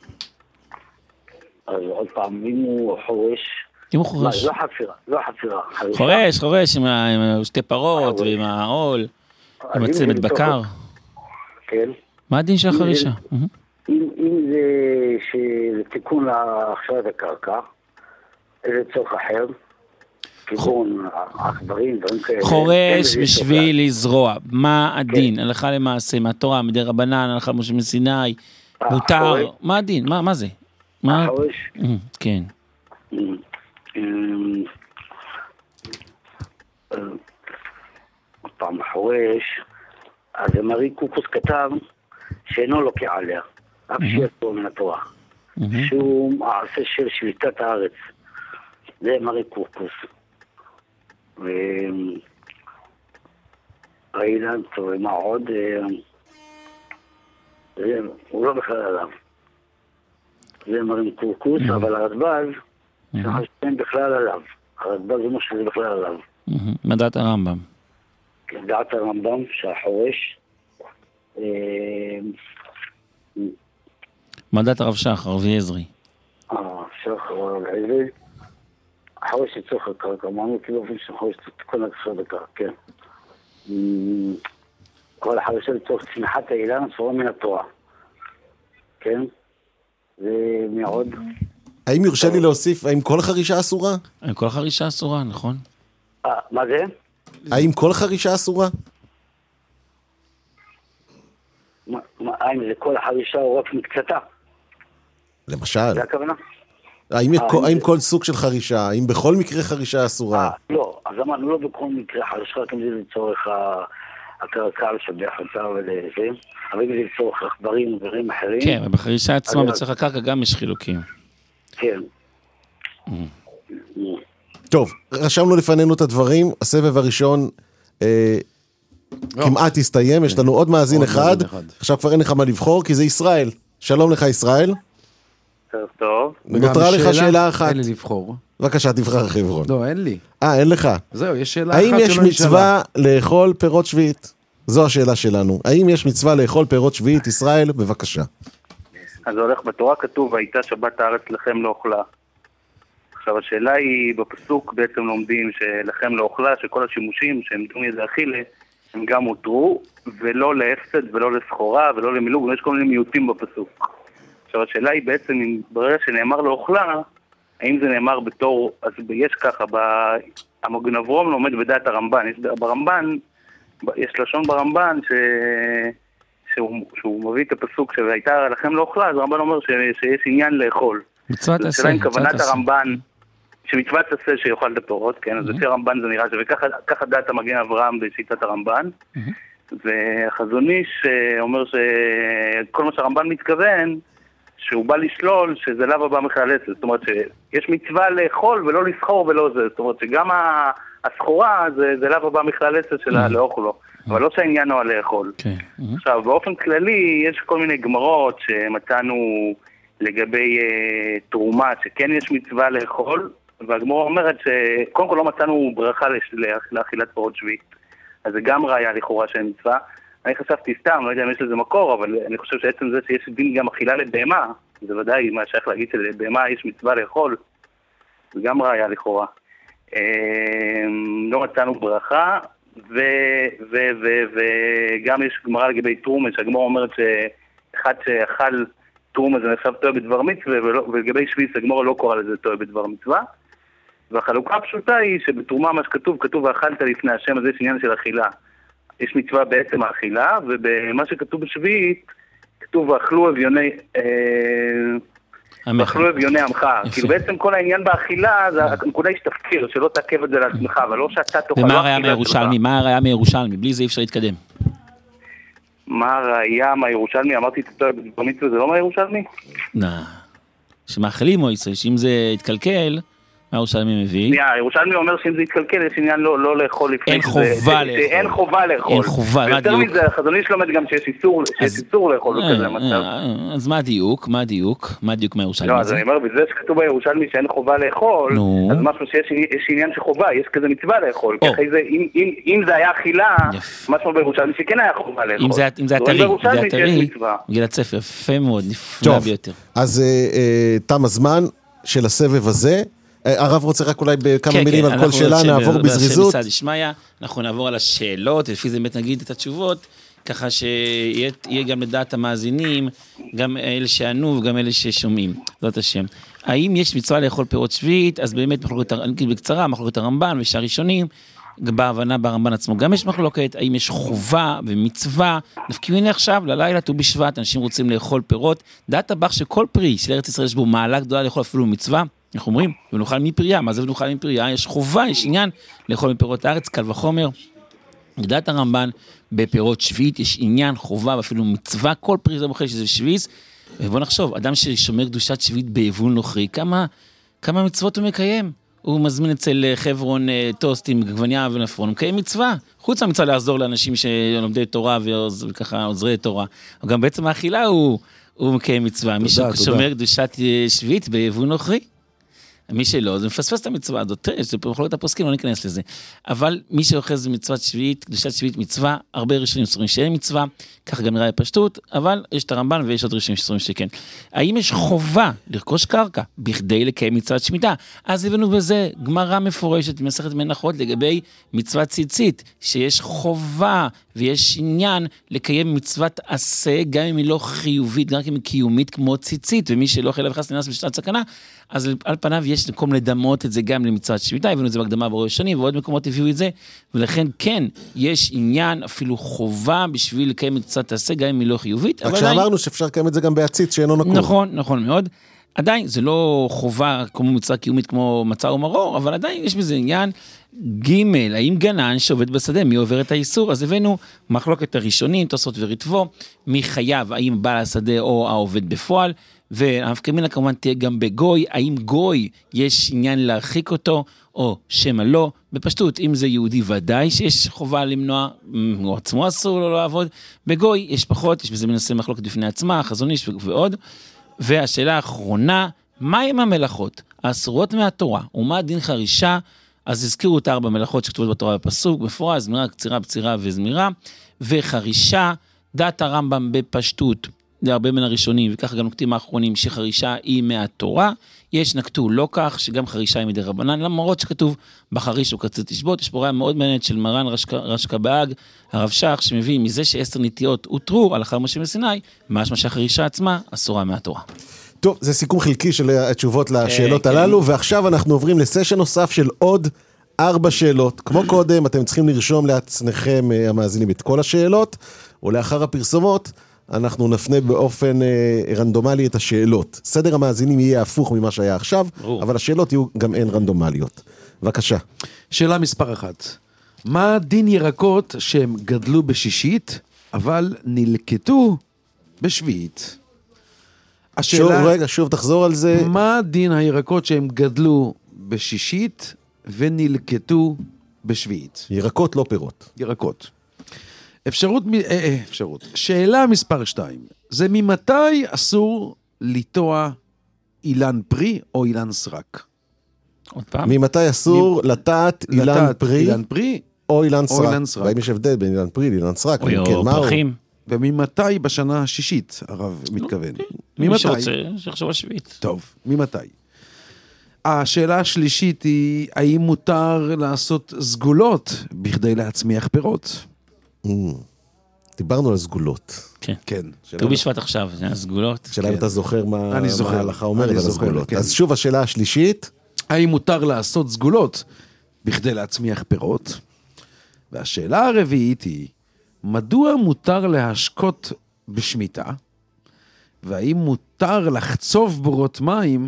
[SPEAKER 15] אז עוד פעם, אם הוא חורש...
[SPEAKER 4] אם הוא חורש.
[SPEAKER 15] לא חפירה.
[SPEAKER 4] חורש עם שתי פרות ועם העול, עם הצמד בקר.
[SPEAKER 15] כן.
[SPEAKER 4] מה הדין של החרישה?
[SPEAKER 15] אם זה תיקון להכשרת הקרקע, איזה צורך אחר, כגון עכברים, דברים כאלה.
[SPEAKER 4] חורש בשביל לזרוע. מה הדין? הלכה למעשה, מהתורה, מדי רבנן, הלכה למשה מסיני, מותר. מה הדין? מה זה?
[SPEAKER 15] החורש?
[SPEAKER 4] כן.
[SPEAKER 15] עוד פעם, החורש, אז מרי קוקוס כתב שאינו לוקח עליה, אף שיצאו מן התורה. שהוא מעשה של שליטת הארץ. זה מרי קוקוס. ראילה, טוב, מה עוד? הוא לא בכלל עליו. זה מרי קוקוס, אבל הרדב"ז, שאין בכלל עליו. הרדב"ז אומר שזה בכלל עליו.
[SPEAKER 4] מה דעת הרמב"ם?
[SPEAKER 15] דעת הרמב"ם שהחורש...
[SPEAKER 4] מה דעת הרב שחר, רבי עזרי?
[SPEAKER 15] שחר, רבי עזרי. החורש לצורך הקרקע, אמרנו כאילו אופן שחורש תיקון הקשר בקרקע, כן. כל החורשה לצורך צמיחת האילן אסורה מן התורה. כן? ומעוד...
[SPEAKER 7] האם יורשה לי להוסיף, האם כל חרישה אסורה?
[SPEAKER 4] האם כל חרישה אסורה, נכון.
[SPEAKER 15] מה זה?
[SPEAKER 7] האם כל חרישה אסורה?
[SPEAKER 15] האם זה כל החרישה או רק מקצתה?
[SPEAKER 7] למשל.
[SPEAKER 15] זה הכוונה?
[SPEAKER 7] האם כל סוג של חרישה, האם בכל מקרה חרישה אסורה?
[SPEAKER 15] לא, אז אמרנו לא בכל מקרה חרישה, רק אם זה לצורך הקרקע לשבח אותה ולזה, אבל אם זה לצורך עכברים ודברים אחרים...
[SPEAKER 4] כן, ובחרישה עצמה בצורך הקרקע גם יש חילוקים.
[SPEAKER 15] כן.
[SPEAKER 7] טוב, רשמנו לפנינו את הדברים, הסבב הראשון כמעט הסתיים, יש לנו עוד מאזין אחד, עכשיו כבר אין לך מה לבחור, כי זה ישראל. שלום לך ישראל.
[SPEAKER 16] טוב.
[SPEAKER 7] נותרה לך שאלה אחת.
[SPEAKER 6] אין לי לבחור.
[SPEAKER 7] בבקשה, תבחר חברון.
[SPEAKER 6] לא, אין לי.
[SPEAKER 7] אין לך.
[SPEAKER 6] זהו, יש שאלה אחת
[SPEAKER 7] האם יש מצווה לאכול פירות שביעית? זו השאלה שלנו. האם יש מצווה לאכול פירות שביעית? ישראל, בבקשה.
[SPEAKER 16] אז זה הולך בתורה, כתוב, והייתה שבת הארץ לכם לא אוכלה. עכשיו השאלה היא, בפסוק בעצם לומדים שלכם לא אוכלה, שכל השימושים שהם דומי זה אכילה, הם גם הותרו, ולא להפסד ולא לסחורה ולא למילוג, ויש כל מיני מיעוטים בפסוק. עכשיו השאלה היא בעצם, ברגע שנאמר לא אוכלה, האם זה נאמר בתור, אז יש ככה, המגן אברום לומד בדעת הרמב"ן, ברמב"ן, יש לשון ברמב"ן שהוא מביא את הפסוק שהייתה לכם לא אוכלה, אז הרמב"ן אומר שיש עניין לאכול.
[SPEAKER 4] מצוות עשה.
[SPEAKER 16] השאלה עם כוונת הרמב"ן, שמצוות עשה שיאכל את הפירות, כן, אז לפי הרמב"ן זה נראה וככה דעת המגן אברהם בשיטת הרמב"ן, והחזון איש אומר שכל מה שהרמב"ן מתכוון, שהוא בא לשלול שזה לאו הבא מחלצת, זאת אומרת שיש מצווה לאכול ולא לסחור ולא זה, זאת אומרת שגם הסחורה זה לאו הבא מחלצת שלה לאכול לו, אבל לא שהעניין הוא על לאכול. עכשיו, באופן כללי יש כל מיני גמרות שמצאנו לגבי תרומה, שכן יש מצווה לאכול, והגמורה אומרת שקודם כל לא מצאנו ברכה לאכילת פירות שביעית, אז זה גם ראיה לכאורה שאין מצווה. אני חשבתי סתם, לא יודע אם יש לזה מקור, אבל אני חושב שעצם זה שיש דין גם אכילה לבהמה, זה ודאי מה שייך להגיד שלבהמה יש מצווה לאכול, זה גם ראיה לכאורה. לא מצאנו ברכה, וגם יש גמרא לגבי תרומה, שהגמרא אומרת שאחד שאכל תרומה זה נחשב טועה בדבר מצווה, ולגבי שביעית הגמרא לא קורא לזה טועה בדבר מצווה. והחלוקה הפשוטה היא שבתרומה מה שכתוב, כתוב ואכלת לפני השם, אז יש עניין של אכילה. יש מצווה בעצם האכילה, ובמה שכתוב בשביעית, כתוב ואכלו אביוני עמך. כאילו בעצם כל העניין באכילה, הנקודה יש תפקיר, שלא תעכב את זה לעצמך, אבל לא שאתה תאכל.
[SPEAKER 4] ומה הראיה מירושלמי? מה הראיה מירושלמי? בלי זה אי אפשר להתקדם.
[SPEAKER 16] מה הראיה מהירושלמי? אמרתי, במצווה זה לא מהירושלמי?
[SPEAKER 4] שמאכלים או ישראל, שאם זה יתקלקל, מה ירושלמי מביא?
[SPEAKER 16] ירושלמי אומר שאם זה יתקלקל, יש עניין לא לאכול לפני.
[SPEAKER 4] אין חובה לאכול.
[SPEAKER 16] אין חובה לאכול.
[SPEAKER 4] אין חובה, מה דיוק?
[SPEAKER 16] יותר מזה, החזון איש לומד גם שיש איסור לאכול בכזה מצב.
[SPEAKER 4] אז מה דיוק? מה דיוק מהירושלמי?
[SPEAKER 16] לא, אז אני אומר, בזה שכתוב בירושלמי שאין חובה לאכול, אז משהו שיש עניין שחובה, יש כזה מצווה לאכול. אם זה היה אכילה, משהו בירושלמי שכן היה חובה לאכול.
[SPEAKER 4] אם זה הטרי, גיל הצפר, יפה מאוד, נפלא ביותר.
[SPEAKER 7] אז תם הזמן של הסבב הזה. הרב רוצה רק אולי בכמה מילים על כל שאלה, נעבור בזריזות.
[SPEAKER 4] אנחנו נעבור על השאלות, לפי זה באמת נגיד את התשובות, ככה שיהיה גם לדעת המאזינים, גם אלה שענו וגם אלה ששומעים, זאת השם. האם יש מצווה לאכול פירות שביעית? אז באמת בקצרה, מחלוקת הרמב"ן ושהראשונים, בהבנה ברמב"ן עצמו, גם יש מחלוקת, האם יש חובה ומצווה, נפקיעו עכשיו, ללילה ט"ו בשבט, אנשים רוצים לאכול פירות, דעת הבח שכל פרי של ארץ ישראל יש בו מעלה גדולה לאכול אפילו מצווה, אנחנו אומרים, ונאכל מפריה, מה זה ונאכל מפריה? יש חובה, יש עניין לאכול מפירות הארץ, קל וחומר. לדעת הרמב"ן, בפירות שביעית יש עניין, חובה ואפילו מצווה, כל פרי זה מוכן שזה שביעית, ובוא נחשוב, אדם ששומר קדושת שביעית ביבול נוכרי, כמה מצוות הוא מקיים? הוא מזמין אצל חברון טוסט עם גווניה ונפרון, הוא מקיים מצווה, חוץ מהמצווה לעזור לאנשים שלומדי תורה וככה עוזרי תורה, אבל גם בעצם האכילה הוא מקיים מצווה, מי ששומר קדושת שביעית ביבול נוכרי, מי שלא, זה מפספס את המצווה הזאת, זה מחלוקת הפוסקים, לא ניכנס לזה. אבל מי שאוחז במצוות שביעית, קדושת שביעית מצווה, הרבה ראשונים סורים שאין מצווה, כך גם נראה בפשטות, אבל יש את הרמב"ן ויש עוד ראשונים סורים שכן. האם יש חובה לרכוש קרקע בכדי לקיים מצוות שמיטה? אז הבאנו בזה גמרא מפורשת במסכת מנחות לגבי מצוות ציצית, שיש חובה ויש עניין לקיים מצוות עשה, גם אם היא לא חיובית, גם אם היא קיומית כמו ציצית, ומי שלא אוכל וחס לנס בשעת סכנה, אז על פניו יש מקום לדמות את זה גם למצוות שמיטה, הבאנו את זה בהקדמה בראש שנים, ועוד מקומות הביאו את זה, ולכן כן, יש עניין, אפילו חובה בשביל לקיים מצוות עשה, גם אם היא לא חיובית.
[SPEAKER 7] רק שאמרנו שאפשר לקיים את זה גם בעציץ, שאינו נקוב.
[SPEAKER 4] נכון מאוד. עדיין זה לא חובה כמו מצווה קיומית כמו מצה ומרור, אבל עדיין יש בזה עניין ג' האם גנן שעובד בשדה, מי עובר את האיסור? אז הבאנו מחלוקת הראשונים, תוספות ורטבו, מי חייב, האם בעל השדה או העובד בפועל, והנפקא כמובן תהיה גם בגוי, האם גוי יש עניין להרחיק אותו, או שמא לא, בפשטות, אם זה יהודי ודאי שיש חובה למנוע, הוא עצמו אסור לו לעבוד, בגוי יש פחות, יש בזה מנסה מחלוקת בפני עצמה, חזון איש ועוד, והשאלה האחרונה, מה עם המלאכות? האסורות מהתורה, ומה דין חרישה? אז הזכירו את 4 מלאכות שכתובות בתורה בפסוק, מפורש, זמירה, קצירה, בצירה וזמירה, וחרישה, דעת הרמב"ם בפשטות, זה הרבה מן הראשונים, וכך גם נקטים האחרונים, שחרישה היא מהתורה, יש נקטו לא כך, שגם חרישה היא מדי רבנן, למרות שכתוב בחריש וקצת תשבות, יש פה ראיה מאוד מעניינת של מרן רש"ק בהאג, הרב שך, שמביא מזה ש10 נטיות הותרו, הלכה משה מסיני, משמע שהחרישה עצמה אסורה מהתורה.
[SPEAKER 7] טוב, זה סיכום חלקי של התשובות לשאלות הללו, ועכשיו אנחנו עוברים לסשן נוסף של עוד 4 שאלות. כמו קודם, אתם צריכים לרשום לעצמכם המאזינים את כל השאלות, או לאחר הפרסומות, אנחנו נפנה באופן רנדומלי את השאלות. סדר המאזינים יהיה הפוך ממה שהיה עכשיו, אבל השאלות יהיו גם אין רנדומליות. בבקשה.
[SPEAKER 6] שאלה מספר 1. מה דין ירקות שהם גדלו בשישית, אבל נלקטו בשביעית?
[SPEAKER 7] שוב תחזור על זה.
[SPEAKER 6] מה דין הירקות שהם גדלו בשישית ונלקטו בשביעית?
[SPEAKER 7] ירקות לא פירות.
[SPEAKER 6] ירקות. אפשרות. שאלה מספר 2. זה ממתי אסור לטוע אילן פרי או אילן סרק?
[SPEAKER 4] עוד פעם.
[SPEAKER 7] ממתי אסור לטעת אילן פרי או אילן סרק? והאם יש הבדל בין אילן פרי לאילן סרק?
[SPEAKER 4] או פרחים.
[SPEAKER 6] וממתי בשנה השישית, הרב מתכוון?
[SPEAKER 4] מי שרוצה, שחשוב השביעית.
[SPEAKER 6] טוב, ממתי? השאלה השלישית היא, האם מותר לעשות סגולות בכדי להצמיח פירות?
[SPEAKER 7] דיברנו על סגולות.
[SPEAKER 4] כן. כן. ט"ו בשבט עכשיו, זה הסגולות.
[SPEAKER 7] שאלה אם אתה זוכר מה ההלכה אומרת על הסגולות. אז שוב השאלה השלישית.
[SPEAKER 6] האם מותר לעשות סגולות בכדי להצמיח פירות? והשאלה הרביעית היא, מדוע מותר להשקות בשמיטה? והאם מותר לחצוב בורות מים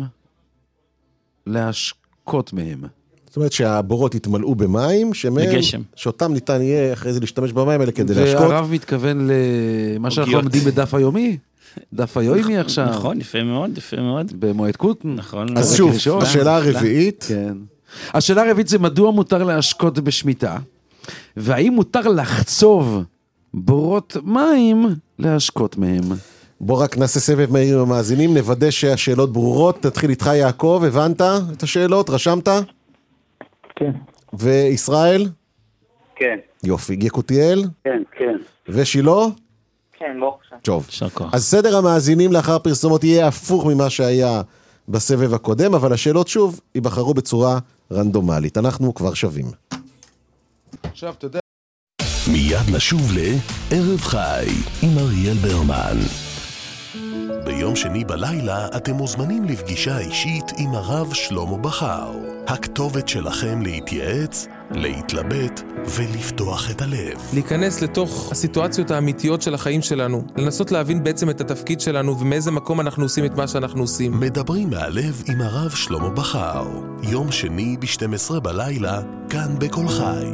[SPEAKER 6] להשקות מהם?
[SPEAKER 7] זאת אומרת שהבורות יתמלאו במים,
[SPEAKER 4] לגשם.
[SPEAKER 7] שאותם ניתן יהיה אחרי זה להשתמש במים האלה כדי להשקות.
[SPEAKER 6] והרב מתכוון למה שאנחנו לומדים בדף היומי? דף היומי עכשיו.
[SPEAKER 4] נכון, יפה מאוד, יפה מאוד.
[SPEAKER 6] במועד קוטן.
[SPEAKER 4] נכון.
[SPEAKER 7] אז שוב, השאלה הרביעית.
[SPEAKER 6] כן. השאלה הרביעית זה מדוע מותר להשקות בשמיטה, והאם מותר לחצוב בורות מים להשקות מהם?
[SPEAKER 7] בוא רק נעשה סבב מהיר עם המאזינים, נוודא שהשאלות ברורות. נתחיל איתך יעקב, הבנת את השאלות? רשמת?
[SPEAKER 8] כן.
[SPEAKER 7] וישראל?
[SPEAKER 15] כן.
[SPEAKER 7] יופי. יקותיאל?
[SPEAKER 15] כן, כן.
[SPEAKER 7] ושילה?
[SPEAKER 14] כן, בוא.
[SPEAKER 7] טוב. אז סדר המאזינים לאחר פרסומות יהיה הפוך ממה שהיה בסבב הקודם, אבל השאלות שוב ייבחרו בצורה רנדומלית. אנחנו כבר שווים.
[SPEAKER 6] עכשיו, תודה.
[SPEAKER 11] מיד נשוב לערב חי עם אריאל ברמן. ביום שני בלילה אתם מוזמנים לפגישה אישית עם הרב שלמה בכר. הכתובת שלכם להתייעץ, להתלבט ולפתוח את הלב.
[SPEAKER 17] להיכנס לתוך הסיטואציות האמיתיות של החיים שלנו, לנסות להבין בעצם את התפקיד שלנו ומאיזה מקום אנחנו עושים את מה שאנחנו עושים.
[SPEAKER 11] מדברים מהלב עם הרב שלמה בכר. יום שני ב-12 בלילה, כאן בכל חי.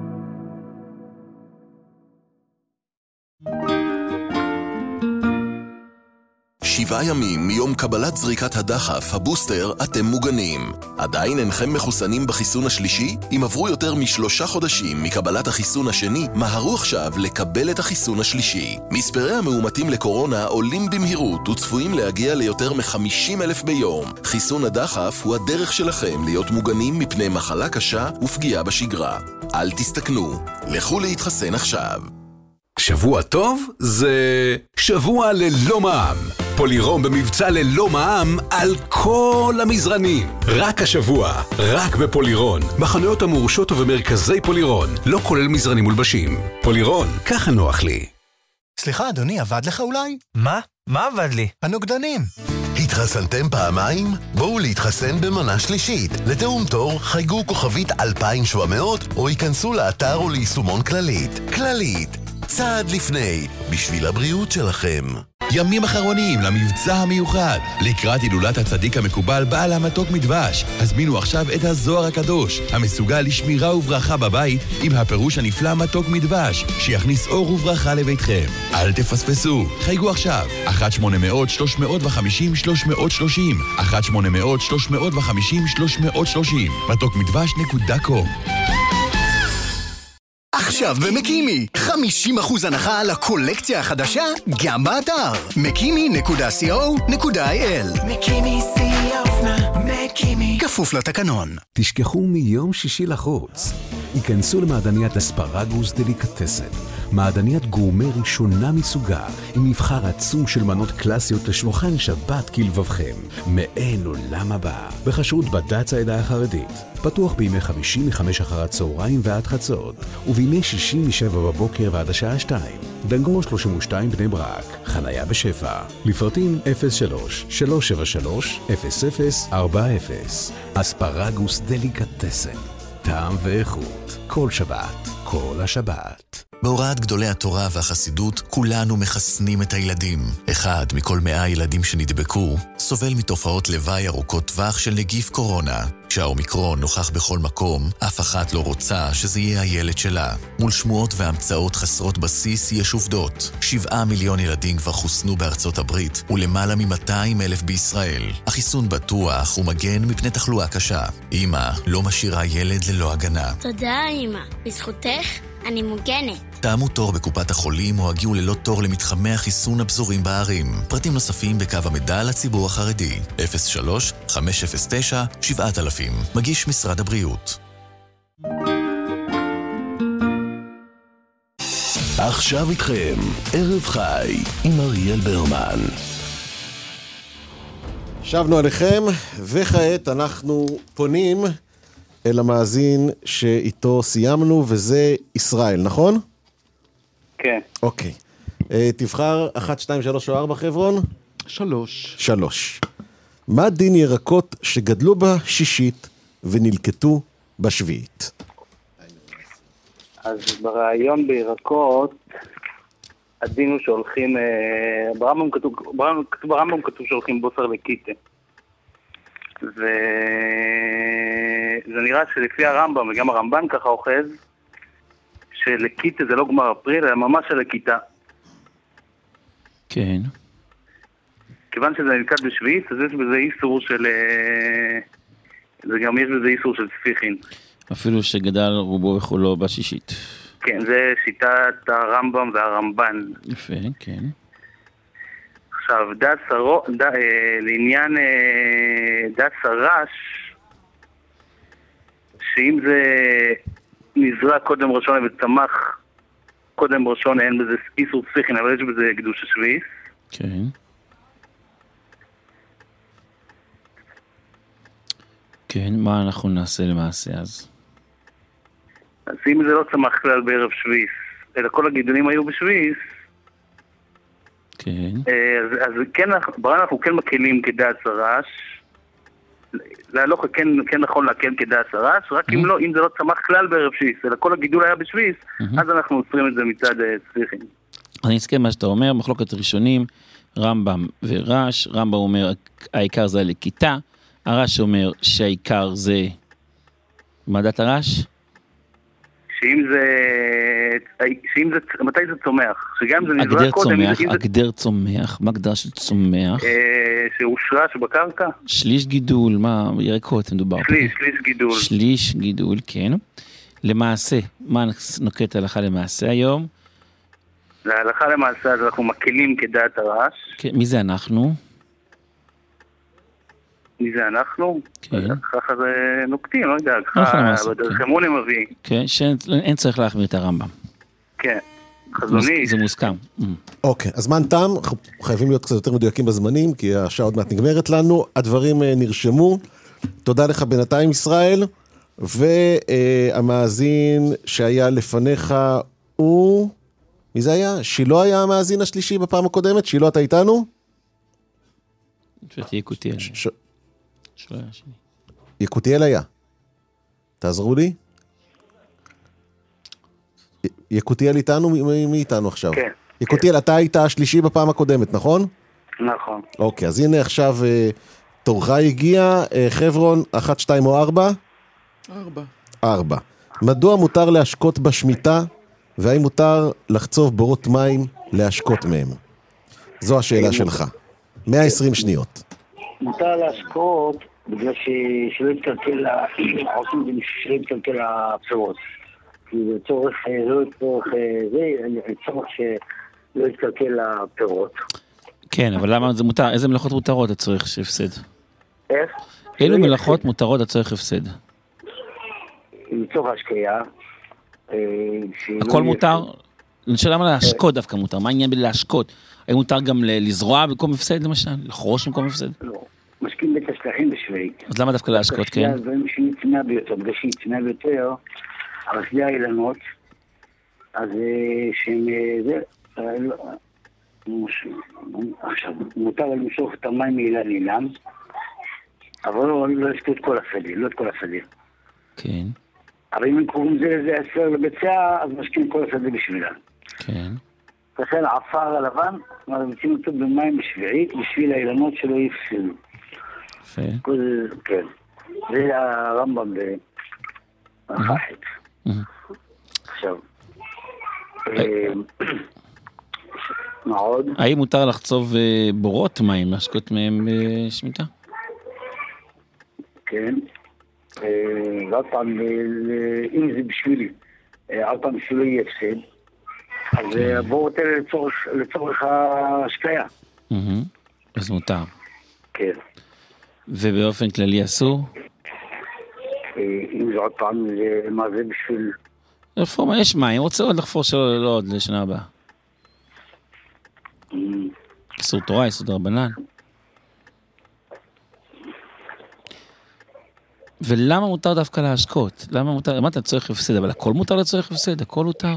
[SPEAKER 11] 7 ימים מיום קבלת זריקת הדחף, הבוסטר, אתם מוגנים. עדיין אינכם מחוסנים בחיסון השלישי? אם עברו יותר מ3 חודשים מקבלת החיסון השני, מהרו עכשיו לקבל את החיסון השלישי. מספרי המאומתים לקורונה עולים במהירות וצפויים להגיע ליותר מ50,000 ביום. חיסון הדחף הוא הדרך שלכם להיות מוגנים מפני מחלה קשה ופגיעה בשגרה. אל תסתכנו, לכו להתחסן עכשיו.
[SPEAKER 5] שבוע טוב זה שבוע ללא מע"מ. פולירום במבצע ללא מע"מ על כל המזרנים. רק השבוע, רק בפולירון. בחנויות המורשות ובמרכזי פולירון. לא כולל מזרנים מולבשים. פולירון, ככה נוח לי.
[SPEAKER 18] סליחה אדוני, עבד לך אולי?
[SPEAKER 19] מה? מה עבד לי?
[SPEAKER 18] הנוגדנים.
[SPEAKER 11] התחסנתם פעמיים? בואו להתחסן במנה שלישית. לתאום תור, חייגו כוכבית 2700 או ייכנסו לאתר או ליישומון כללית. כללית. צעד לפני, בשביל הבריאות שלכם. ימים אחרונים למבצע המיוחד. לקראת הילולת הצדיק המקובל בעל המתוק מדבש. הזמינו עכשיו את הזוהר הקדוש, המסוגל לשמירה וברכה בבית, עם הפירוש הנפלא מתוק מדבש, שיכניס אור וברכה לביתכם. אל תפספסו, חייגו עכשיו, 1-800-350-330, 1-800-350-330, מתוקמדבש.com.
[SPEAKER 13] עכשיו במקימי, 50% הנחה על הקולקציה החדשה, גם באתר. mekimi.co.il.
[SPEAKER 10] מקימי שיא האופנה, מקימי.
[SPEAKER 13] כפוף לתקנון.
[SPEAKER 5] תשכחו מיום שישי לחוץ. היכנסו למעדניית אספרגוס דליקטסן. מעדניית גורמה ראשונה מסוגה, עם מבחר עצום של מנות קלאסיות לשולחן שבת כלבבכם. מעין עולם הבא. בחשרות בד"ץ העדה החרדית. פתוח בימי חמישי מ-5 אחר הצהריים ועד חצות, ובימי שישי מ-7 בבוקר ועד השעה 2. דנגור 32 בני ברק, חניה בשפע. לפרטים 03-373-0040. אספרגוס דליקטסן. טעם ואיכות. כל שבת, כל השבת.
[SPEAKER 3] בהוראת גדולי התורה והחסידות, כולנו מחסנים את הילדים. 1 מכל 100 ילדים שנדבקו, סובל מתופעות לוואי ארוכות טווח של נגיף קורונה. כשהאומיקרון נוכח בכל מקום, אף אחת לא רוצה שזה יהיה הילד שלה. מול שמועות והמצאות חסרות בסיס יש עובדות. 7 מיליון ילדים כבר חוסנו בארצות הברית, ולמעלה מ-200,000 בישראל. החיסון בטוח ומגן מפני תחלואה קשה. אמא לא משאירה ילד ללא הגנה.
[SPEAKER 19] תודה אמא, בזכותך אני מוגנת.
[SPEAKER 3] תאמו תור בקופת החולים או הגיעו ללא תור למתחמי החיסון הפזורים בערים. פרטים נוספים בקו המידע לציבור החרדי 03-509-7000. מגיש משרד הבריאות.
[SPEAKER 11] עכשיו איתכם, ערב חי עם אריאל ברמן.
[SPEAKER 7] שבנו עליכם, וכעת אנחנו פונים אל המאזין שאיתו סיימנו, וזה ישראל, נכון?
[SPEAKER 16] כן.
[SPEAKER 7] אוקיי. תבחר 1, 2, 3 או 4, חברון? 3. מה דין ירקות שגדלו בשישית ונלקטו בשביעית?
[SPEAKER 16] אז ברעיון בירקות, הדין הוא שהולכים, ברמב"ם כתוב שהולכים בוסר לקיטה. וזה נראה שלפי הרמב"ם וגם הרמב"ן ככה אוחז, שלקיטה זה לא גמר אפריל, אלא ממש הלקיטה.
[SPEAKER 4] כן.
[SPEAKER 16] כיוון שזה נלקט בשביעית, אז יש בזה איסור של... זה גם יש בזה איסור של ספיחין.
[SPEAKER 4] אפילו שגדל רובו וכולו בשישית.
[SPEAKER 16] כן, זה שיטת הרמב"ם והרמב"ן.
[SPEAKER 4] יפה, כן.
[SPEAKER 16] עכשיו, לעניין דת סרש, שאם זה נזרע קודם ראשון וצמח קודם ראשון, אין בזה איסור ספיחין, אבל יש בזה קדוש השביעית.
[SPEAKER 4] כן. כן, מה אנחנו נעשה למעשה אז?
[SPEAKER 16] אז אם זה לא צמח כלל בערב שביעית, אלא כל הגידולים היו בשביעית,
[SPEAKER 4] כן.
[SPEAKER 16] אז כן, אנחנו כן מקלים כדעת סרש, להלוך כן נכון להקל כדעת סרש, רק אם זה לא צמח כלל בערב שביעית, אלא כל הגידול היה בשביעית, אז אנחנו עוצרים את זה מצד ספיחין.
[SPEAKER 4] אני אסכם מה שאתה אומר, מחלוקת ראשונים, רמב"ם ורש, רמב"ם אומר העיקר זה הלקיטה, הרש אומר שהעיקר זה, מה דת הרש?
[SPEAKER 16] שאם זה, מתי זה צומח? שגם זה נזרע קודם.
[SPEAKER 4] הגדר צומח, מה הגדר של צומח?
[SPEAKER 16] שאושרה שבקרקע?
[SPEAKER 4] שליש גידול, מה, ירקות מדובר?
[SPEAKER 16] שליש גידול.
[SPEAKER 4] שליש גידול, כן. למעשה, מה נוקט הלכה למעשה היום?
[SPEAKER 16] להלכה למעשה, אז אנחנו מקלים כדעת הרש.
[SPEAKER 4] כן, מי זה אנחנו?
[SPEAKER 16] מי זה אנחנו?
[SPEAKER 4] כן.
[SPEAKER 16] ככה זה נוקטים, לא יודע, ככה בדרכמונים מביא.
[SPEAKER 4] כן, שאין צריך להחמיר את הרמב"ם.
[SPEAKER 16] כן, חזוני.
[SPEAKER 4] זה מוסכם.
[SPEAKER 7] אוקיי, הזמן תם, חייבים להיות קצת יותר מדויקים בזמנים, כי השעה עוד מעט נגמרת לנו, הדברים נרשמו, תודה לך בינתיים ישראל, והמאזין שהיה לפניך הוא, מי זה היה? שילה היה המאזין השלישי בפעם הקודמת? שילה אתה איתנו?
[SPEAKER 4] שתהיה יקותיאל.
[SPEAKER 7] יקותיאל היה. תעזרו לי. יקותיאל איתנו? מי איתנו עכשיו?
[SPEAKER 16] כן.
[SPEAKER 7] יקותיאל, אתה היית השלישי בפעם הקודמת, נכון?
[SPEAKER 16] נכון.
[SPEAKER 7] אוקיי, אז הנה עכשיו תורך הגיע. חברון, 1, 2 או 4? 4. מדוע מותר להשקות בשמיטה, והאם מותר לחצוב בורות מים להשקות מהם? זו השאלה שלך. 120 שניות.
[SPEAKER 15] מותר להשקות בגלל שלא יתקלקל, עושים את זה שלא יתקלקל הפירות. כי זה צורך, צורך שלא יתקלקל הפירות.
[SPEAKER 4] כן, אבל למה זה מותר? איזה מלאכות מותרות אתה צריך שהפסד?
[SPEAKER 15] איך?
[SPEAKER 4] אילו מלאכות מותרות אתה צריך הפסד?
[SPEAKER 15] לצורך השקייה.
[SPEAKER 4] הכל מותר? נשאל למה להשקות דווקא מותר? מה העניין בלהשקות? האם מותר גם לזרוע במקום הפסד למשל? לחרוש במקום הפסד?
[SPEAKER 15] לא. משקים בית השלחים בשוויץ.
[SPEAKER 4] אז למה דווקא להשקות, כן?
[SPEAKER 15] זה שהיא צמאה ביותר, בגלל שהיא צמאה ביותר, אבל שדה האילנות, אז שהם... עכשיו, מותר למשוך את המים מאילן אילם, אבל לא לשקות כל השדה, לא את כל השדה.
[SPEAKER 4] כן.
[SPEAKER 15] אבל אם קוראים זה אסר לביצה, אז משקים כל השדה בשבילם.
[SPEAKER 4] כן.
[SPEAKER 15] לכן העפר הלבן, מרביצים אותו במים בשביעית, בשביל האילנות שלא יפסידו.
[SPEAKER 4] יפה.
[SPEAKER 15] כן. זה הרמב"ם בחחת. עכשיו. מה עוד?
[SPEAKER 4] האם מותר לחצוב בורות מים, להשקות מהם שמיטה?
[SPEAKER 15] כן. ועוד פעם, אם זה בשבילי, עוד פעם שלא יהיה הפסד, אז בואו תהיה לצורך ההשקיה.
[SPEAKER 4] אז מותר.
[SPEAKER 15] כן.
[SPEAKER 4] ובאופן כללי אסור?
[SPEAKER 15] אם זה עוד פעם, מה זה בשביל...
[SPEAKER 4] רפורמה, יש מים, רוצה עוד לחפור שלא עוד לשנה הבאה. איסור תורה, איסור דרבנן. ולמה מותר דווקא להשקות? למה מותר? אמרת לצורך הפסד, אבל הכל מותר לצורך הפסד, הכל מותר.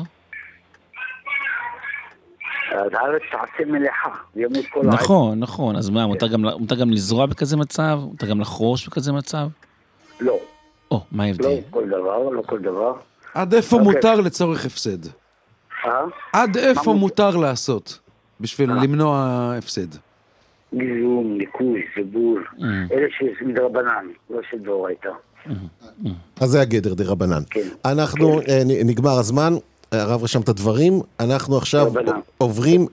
[SPEAKER 15] אז הארץ תעשה מלאכה, ימות כל העץ.
[SPEAKER 4] נכון, נכון. אז מה, מותר גם לזרוע בכזה מצב? מותר גם לחרוש בכזה מצב?
[SPEAKER 15] לא.
[SPEAKER 4] או, מה ההבדל?
[SPEAKER 15] לא כל דבר, לא כל דבר.
[SPEAKER 6] עד איפה מותר לצורך הפסד? עד איפה מותר לעשות בשביל למנוע הפסד?
[SPEAKER 15] גיזום, ניקוי, זיבול, אלה שמדרבנן, לא שדאורייתא.
[SPEAKER 7] אז זה הגדר דרבנן. אנחנו, נגמר הזמן, הרב רשם את הדברים, אנחנו עכשיו עוברים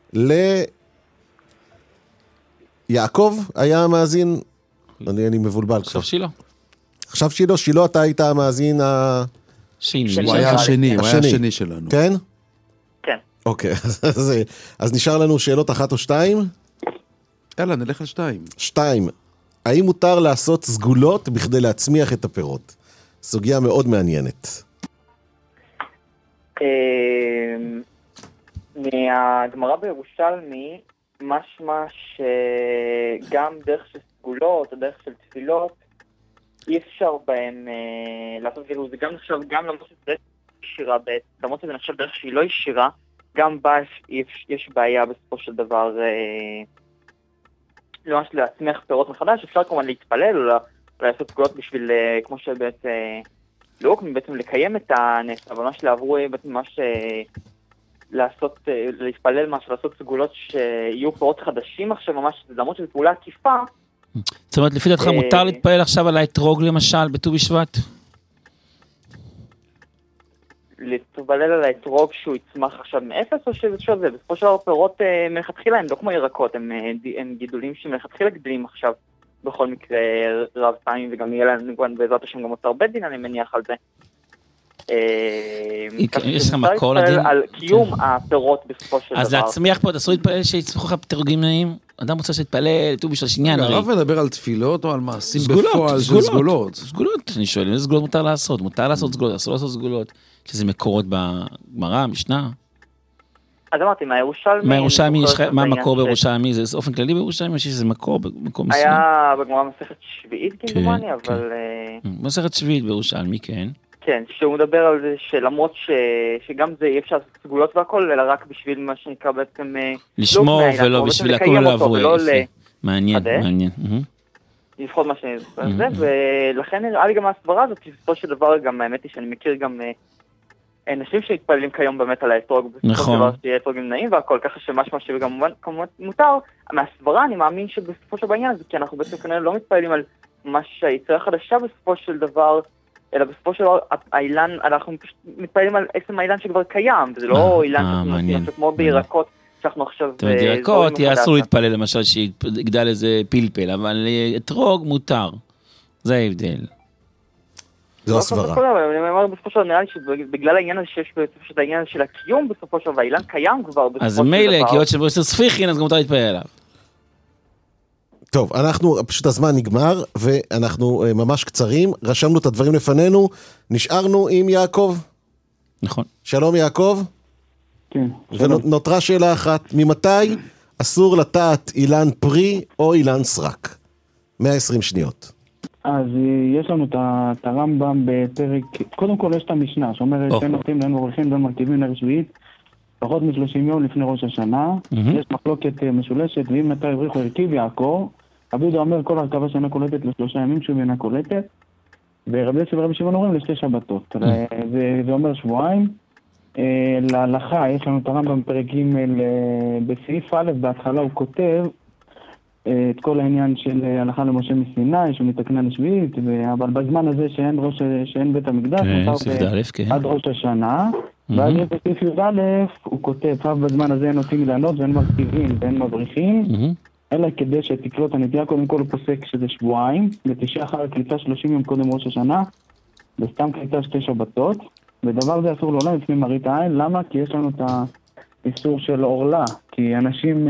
[SPEAKER 7] ליעקב, היה המאזין, אני מבולבל.
[SPEAKER 4] עכשיו שילה.
[SPEAKER 7] עכשיו שילה, אתה היית המאזין
[SPEAKER 6] הוא היה השני שלנו.
[SPEAKER 7] כן?
[SPEAKER 14] כן.
[SPEAKER 7] אוקיי, אז נשאר לנו שאלות 1 או 2?
[SPEAKER 6] יאללה, נלך על 2.
[SPEAKER 7] 2. האם מותר לעשות סגולות בכדי להצמיח את הפירות? סוגיה מאוד מעניינת.
[SPEAKER 14] מהגמרא בירושלמי, משמע שגם דרך של סגולות או דרך של תפילות, אי אפשר בהם לעשות כאילו, זה גם נחשב, גם למרות שזה דרך ישירה, למרות שזה נחשב דרך שהיא לא ישירה, גם בה יש בעיה בסופו של דבר ממש להצמיח פירות מחדש. אפשר כמובן להתפלל או לעשות סגולות בשביל, כמו שבעצם לא בעצם לקיים את הנס, אבל ממש לעברו בעצם ממש לעשות, להתפלל ממש, לעשות סגולות שיהיו פירות חדשים עכשיו ממש, למרות שזו פעולה עקיפה.
[SPEAKER 4] זאת אומרת, לפי דעתך מותר להתפלל עכשיו על האתרוג למשל, בט"ו בשבט?
[SPEAKER 14] להתפלל על האתרוג שהוא יצמח עכשיו מאפס, או שזה זה? בסופו של דבר פירות מלכתחילה הם לא כמו ירקות, הם גידולים שמלכתחילה גדלים עכשיו בכל מקרה רב פעמים, וגם יהיה לנו בעזרת השם גם אוצר בית דין, אני מניח על זה.
[SPEAKER 4] יש לך מקור לדין?
[SPEAKER 14] על קיום הפירות בסופו של דבר.
[SPEAKER 4] אז להצמיח פה, תעשו להתפלל שיצמחו לך פתרוגים נעים? אדם רוצה שתתפלל, ט"ו בשבט שניין הרי.
[SPEAKER 6] הרב מדבר על תפילות או על מעשים בפועל של סגולות?
[SPEAKER 4] סגולות, אני שואל, איזה סגולות מותר לעשות? מותר לעשות סגולות, אסור לעשות סגולות. שזה מקורות בגמרא, משנה?
[SPEAKER 14] אז אמרתי, מהירושלמי,
[SPEAKER 4] מה המקור בירושלמי? זה אופן כללי בירושלמי, או שזה מקור במקום מסוים?
[SPEAKER 14] היה בגמרא מסכת שביעית כמדומני, אבל...
[SPEAKER 4] מסכת שביעית בירושלמי, כן.
[SPEAKER 14] כן, שהוא מדבר על זה שלמרות שגם זה אי אפשר לעשות סגולות והכל, אלא רק בשביל מה שנקרא בעצם...
[SPEAKER 4] לשמור ולא בשביל הכל לעבור. מעניין, מעניין.
[SPEAKER 14] לפחות מה שזה, ולכן נראה לי גם הסברה הזאת, בסופו של דבר גם האמת היא שאני מכיר גם אנשים שמתפללים כיום באמת על האתרוג, בסופו של דבר שיהיה אתרוגים נעים והכל, ככה שמשמע שגם כמובן מותר, מהסברה אני מאמין שבסופו של בעניין הזה, כי אנחנו בעצם כנראה לא מתפללים על מה שהיצירה חדשה בסופו של דבר, אלא בסופו של דבר האילן, אנחנו מתפללים על עצם האילן שכבר קיים, וזה לא אילן כמו בירקות, שאנחנו עכשיו...
[SPEAKER 4] זאת אומרת, ירקות יאסור להתפלל למשל שיגדל איזה פלפל, אבל אתרוג מותר. זה ההבדל.
[SPEAKER 7] זו הסברה.
[SPEAKER 14] אני אומר בסופו של דבר, נראה לי שבגלל העניין הזה שיש בסופו של העניין של הקיום בסופו של דבר, והאילן קיים כבר בסופו של דבר.
[SPEAKER 4] אז מילא, כי עוד שבו יש ספיחין, אז גם מותר להתפלל עליו.
[SPEAKER 7] טוב, אנחנו, פשוט הזמן נגמר, ואנחנו ממש קצרים, רשמנו את הדברים לפנינו, נשארנו עם יעקב.
[SPEAKER 4] נכון.
[SPEAKER 7] שלום יעקב.
[SPEAKER 8] כן.
[SPEAKER 7] ונותרה שאלה אחת, ממתי אסור לטעת אילן פרי או אילן סרק? 120 שניות.
[SPEAKER 8] אז יש לנו את הרמב"ם בפרק, קודם כל יש את המשנה, שאומרת, אין נותנים, אין מורחים, אין מרכיבים לערב שביעית, פחות מ-30 יום לפני ראש השנה, יש מחלוקת משולשת, ואם מתי הבריחו הרכיב יעקור, אבידו אומר כל הרכבה שאינה קולטת ל3 ימים שהוא אינה קולטת, ורבי יוסף ורבי שמעון אומרים לשתי שבתות. זה אומר שבועיים. להלכה, יש לנו את הרמב"ם פרק ג' בסעיף א', בהתחלה הוא כותב את כל העניין של הלכה למשה מסיני, שהוא מתקנה לשביעית, אבל בזמן הזה שאין בית המקדש, עד ראש השנה, ואז בסעיף י"א הוא כותב, בזמן הזה אין עושים אילנות ואין מרכיבים ואין מבריחים, אלא כדי שתקלוט הנטייה, קודם כל הוא פוסק שזה שבועיים, ותשעה אחר קליטה 30 יום קודם ראש השנה, וסתם קליטה 2 שבתות, ודבר זה אסור לעולם לפני מראית העין. למה? כי יש לנו את האיסור של עורלה, כי אנשים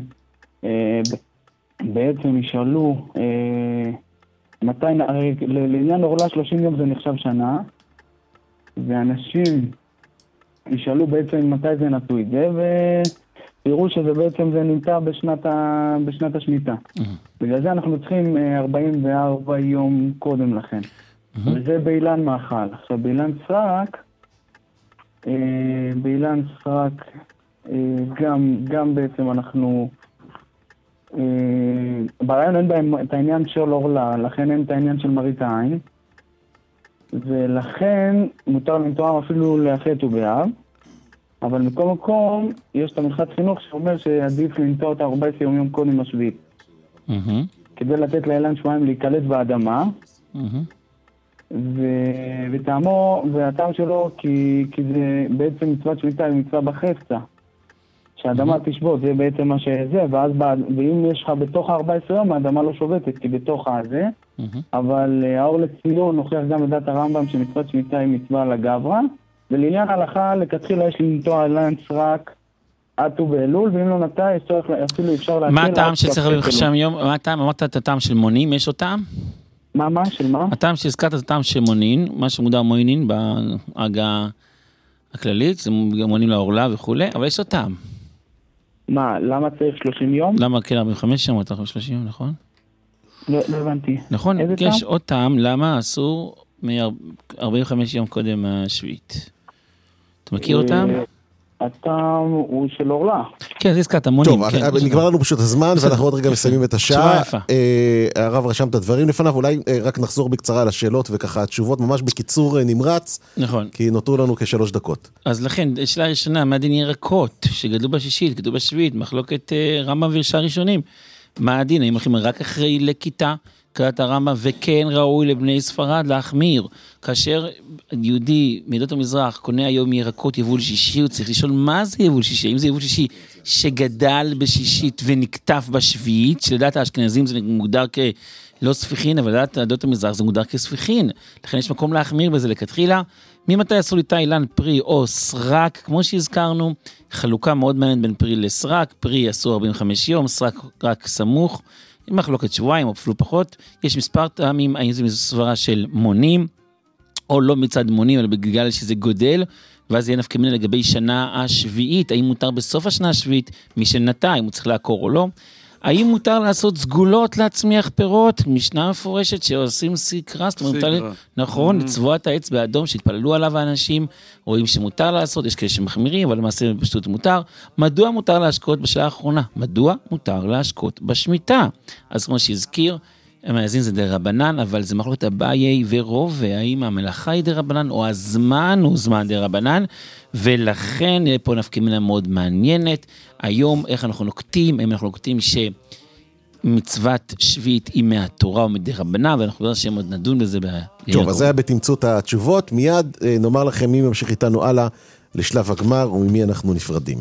[SPEAKER 8] בעצם ישאלו מתי, לעניין עורלה 30 יום זה נחשב שנה, ואנשים ישאלו בעצם מתי זה נטו את זה, ויראו שזה בעצם זה נמצא בשנת השמיטה. בגלל זה אנחנו צריכים 44 יום קודם לכן. וזה באילן מאכל. עכשיו באילן סרק, גם בעצם אנחנו, ברעיון אין בהם את העניין של עורלה, לכן אין את העניין של מראית העין, ולכן מותר לנטוע אפילו לאחרי ט"ו באב, אבל מכל מקום יש את המנחת חינוך שאומר שעדיף לנטוע אותה 14 יום קודם השביעית, כדי לתת לאילן שבועיים להיקלט באדמה, והטעם שלו כי זה בעצם מצוות שמיטה, היא מצווה בחפצה, שהאדמה תשבות, זה בעצם מה שזה, ואם יש לך בתוך ה-14 יום, האדמה לא שובתת, כי בתוך הזה, אבל האור לציון נוכיח גם לדעת הרמב"ם שמצוות שמיטה היא מצווה לגברא, ולעניין הלכה, לכתחילה יש לנטוע אילן סרק עד ט"ו באלול, ואם לא נטע, אפילו אפשר להקל.
[SPEAKER 4] מה הטעם שצריך לבחשם יום? מה הטעם? אמרת את הטעם של מונים, יש אותם?
[SPEAKER 8] מה? של מה?
[SPEAKER 4] הטעם שהזכרת את הטעם של מונין, מה שמודר מוינין בהגה הכללית, זה מונים לעורלה וכו', אבל יש אותם.
[SPEAKER 8] מה, למה צריך 30 יום?
[SPEAKER 4] למה, כן, 45 יום, אתה 30 יום, נכון?
[SPEAKER 8] לא הבנתי.
[SPEAKER 4] נכון, יש עוד טעם, למה אסור מ-45 יום קודם השביעית? אתה מכיר אותם?
[SPEAKER 8] הטעם הוא של עורלה.
[SPEAKER 4] כן, זה הזכרת, מונים.
[SPEAKER 7] טוב, נגמר לנו פשוט הזמן, ואנחנו עוד רגע מסיימים את השעה. הרב רשם את הדברים לפניו, אולי רק נחזור בקצרה על השאלות, וככה התשובות ממש בקיצור נמרץ,
[SPEAKER 4] נכון.
[SPEAKER 7] כי נותרו לנו כ3 דקות.
[SPEAKER 4] אז לכן, שאלה ראשונה, מה הדין ירקות, שגדלו בשישית, גדלו בשביעית, מחלוקת רמב"ם ורשע ראשונים? מה הדין? האם הולכים רק אחרי לכיתה, קראת הרמב"ם, וכן ראוי לבני ספרד להחמיר. כאשר יהודי מעדות המזרח קונה היום ירקות יבול שישי, הוא צריך לשאול מה זה יבול שישי? האם זה יבול שישי שגדל בשישית ונקטף בשביעית, שלדעת האשכנזים זה מוגדר כלא ספיחין, אבל לדעת עדות המזרח זה מוגדר כספיחין. לכן יש מקום להחמיר בזה לכתחילה. ממתי עשו לי אילן פרי או סרק, כמו שהזכרנו, חלוקה מאוד מעניינת בין פרי לסרק, פרי עשו 45 יום, סרק רק סמוך, עם מחלוקת שבועיים או אפילו פחות. יש מספר טעמים, האם זה מסברה של מונים, או לא מצד מונים, אלא בגלל שזה גודל, ואז יהיה נפקא מינה לגבי שנה השביעית, האם מותר בסוף השנה השביעית, מי שנטע, אם הוא צריך לעקור או לא, האם מותר לעשות סגולות להצמיח פירות, משנה מפורשת שעושים סיקרא, נכון, לצבוע את העץ באדום שהתפללו עליו האנשים, רואים שמותר לעשות, יש כאלה שמחמירים, אבל למעשה בפשטות מותר. מדוע מותר להשקות בשעה האחרונה? מדוע מותר להשקות בשמיטה? אז כמו שהזכיר, המאזין זה דרבנן, אבל זה מחלוקת אביי ורוב, האם המלאכה היא דרבנן, או הזמן הוא זמן דרבנן, ולכן פה נפקא מינה מאוד מעניינת. היום איך אנחנו נוקטים, האם אנחנו נוקטים שמצוות שביעית היא מהתורה או מדרבנן, ואנחנו יודעים שהם עוד נדון בזה.
[SPEAKER 7] טוב, אז זה היה בתמצות התשובות, מיד נאמר לכם מי ממשיך איתנו הלאה לשלב הגמר, וממי אנחנו נפרדים.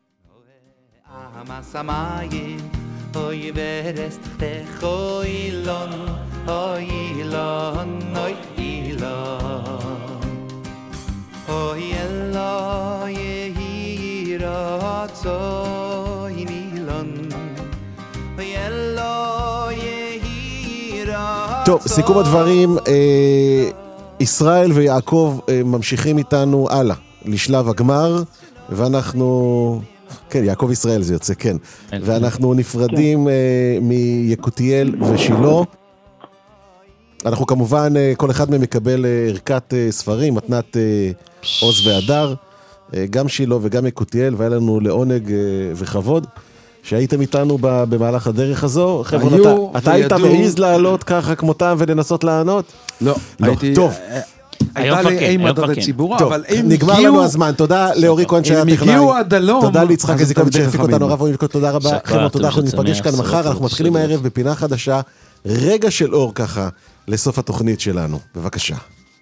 [SPEAKER 10] Oy verest te khoilon oy ilon oy ilon oy eloy hirat oy ilon oy eloy hirat.
[SPEAKER 7] טוב, סיכום הדברים, ישראל ויעקב ממשיכים איתנו הלאה לשלב הגמר, ואנחנו כן, יעקב ישראל זה יוצא, כן. ואנחנו נפרדים מיקותיאל ושילה. אנחנו כמובן, כל אחד מהם מקבל ערכת ספרים, מתנת עוז והדר, גם שילה וגם יקותיאל, והיה לנו לעונג וכבוד. שהייתם איתנו במהלך הדרך הזו. חבר'ה, אתה היית מעיז לעלות ככה כמותם ולנסות לענות?
[SPEAKER 6] לא, הייתי...
[SPEAKER 7] טוב.
[SPEAKER 6] הייתה לי אימת עד הציבור, אבל אם
[SPEAKER 7] נגמר לנו הזמן, תודה לאורי כהן שהיה טכנאי.
[SPEAKER 6] אם הגיעו עד הלום,
[SPEAKER 7] תודה ליצחק איזיקוביץ' שהפיק אותנו, רב אורי, תודה רבה. חבר'ה, תודה, אנחנו ניפגש כאן מחר, אנחנו מתחילים הערב בפינה חדשה, רגע של אור ככה, לסוף התוכנית שלנו. בבקשה.